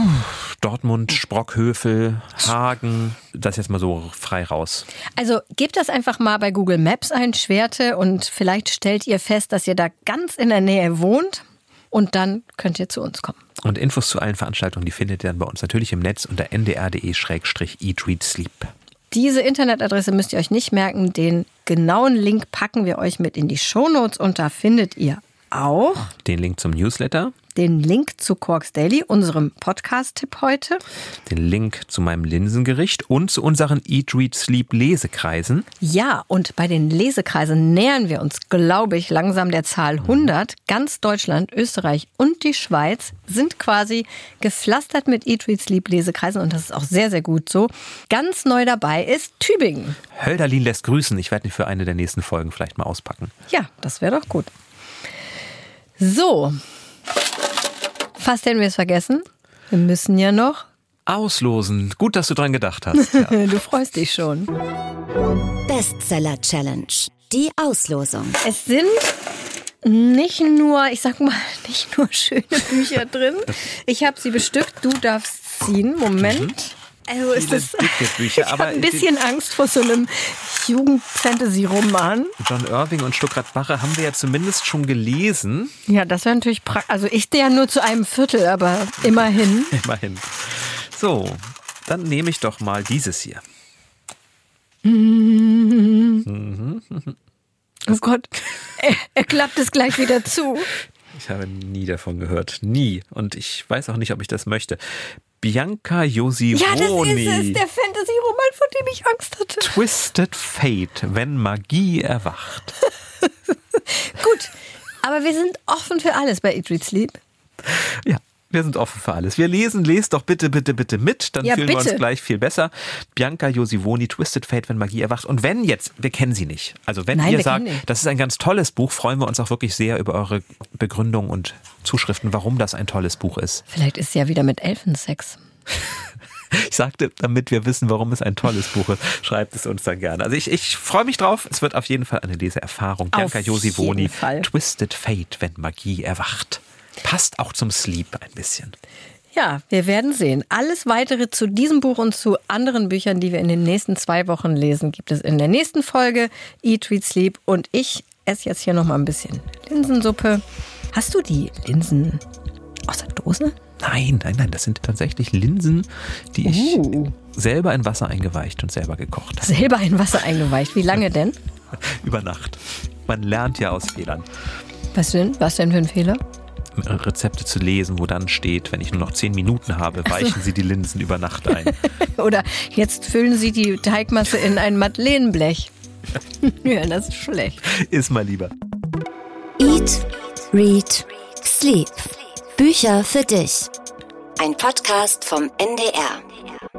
Dortmund, Sprockhövel, Hagen, das jetzt mal so frei raus. Also gebt das einfach mal bei Google Maps ein, Schwerte, und vielleicht stellt ihr fest, dass ihr da ganz in der Nähe wohnt, und dann könnt ihr zu uns kommen. Und Infos zu allen Veranstaltungen, die findet ihr dann bei uns natürlich im Netz unter n d r punkt d e slash eat read sleep. Diese Internetadresse müsst ihr euch nicht merken. Den genauen Link packen wir euch mit in die Shownotes, und da findet ihr auch Den Link zum Newsletter, den Link zu Quarks Daily, unserem Podcast-Tipp heute. den Link zu meinem Linsengericht und zu unseren Eat, Read, Sleep Lesekreisen. Ja, und bei den Lesekreisen nähern wir uns, glaube ich, langsam der Zahl hundert. Ganz Deutschland, Österreich und die Schweiz sind quasi gepflastert mit Eat, Read, Sleep Lesekreisen, und das ist auch sehr, sehr gut so. Ganz neu dabei ist Tübingen. Hölderlin lässt grüßen. Ich werde ihn für eine der nächsten Folgen vielleicht mal auspacken. Ja, das wäre doch gut. So, fast hätten wir es vergessen. Wir müssen ja noch. Auslosen. Gut, dass du dran gedacht hast. Ja. Du freust dich schon. Bestseller Challenge. Die Auslosung. Es sind nicht nur, ich sag mal, nicht nur schöne Bücher drin. Ich habe sie bestückt. Du darfst ziehen. Moment. Also ist es. Dicke Bücher, Ich aber habe ein bisschen Angst vor so einem Jugend-Fantasy-Roman. John Irving und Stuckrad Barre haben wir ja zumindest schon gelesen. Ja, das wäre natürlich praktisch. Also ich stehe ja nur zu einem Viertel, aber immerhin. Immerhin. So, dann nehme ich doch mal dieses hier. Oh Gott, er, er klappt es gleich wieder zu. Ich habe nie davon gehört. Nie. Und ich weiß auch nicht, ob ich das möchte. Bianca Josivoni. Ja, das ist es, der Fantasy-Roman, vor dem ich Angst hatte. Twisted Fate, wenn Magie erwacht. Gut, aber wir sind offen für alles bei Eat, Read, Sleep. Ja, wir sind offen für alles. Wir lesen, lest doch bitte, bitte, bitte mit, dann Ja, fühlen wir bitte. uns gleich viel besser. Bianca Josivoni, Twisted Fate, wenn Magie erwacht. Und wenn jetzt, wir kennen sie nicht, also wenn Nein, ihr wir sagt, kennen die. das ist ein ganz tolles Buch, freuen wir uns auch wirklich sehr über eure Begründung und Zuschriften, warum das ein tolles Buch ist. Vielleicht ist sie ja wieder mit Elfensex. Ich sagte, damit wir wissen, warum es ein tolles Buch ist, schreibt es uns dann gerne. Also ich, ich freue mich drauf. Es wird auf jeden Fall eine Leseerfahrung. Bianca Auf Josivoni, jeden Fall. Twisted Fate, wenn Magie erwacht. Passt auch zum Sleep ein bisschen. Ja, wir werden sehen. Alles Weitere zu diesem Buch und zu anderen Büchern, die wir in den nächsten zwei Wochen lesen, gibt es in der nächsten Folge Eat, Read, Sleep. Und ich esse jetzt hier noch mal ein bisschen Linsensuppe. Hast du die Linsen aus der Dose? Nein, nein, nein, das sind tatsächlich Linsen, die ich Uh. selber in Wasser eingeweicht und selber gekocht habe. Selber in Wasser eingeweicht. Wie lange denn? Über Nacht. Man lernt ja aus Fehlern. Was denn? Was denn für ein Fehler? Rezepte zu lesen, wo dann steht, wenn ich nur noch zehn Minuten habe, weichen Sie die Linsen über Nacht ein. Oder jetzt füllen Sie die Teigmasse in ein Madeleineblech. Ja, das ist schlecht. Ist mal lieber. Eat, Read, Sleep. Bücher für dich. Ein Podcast vom N D R.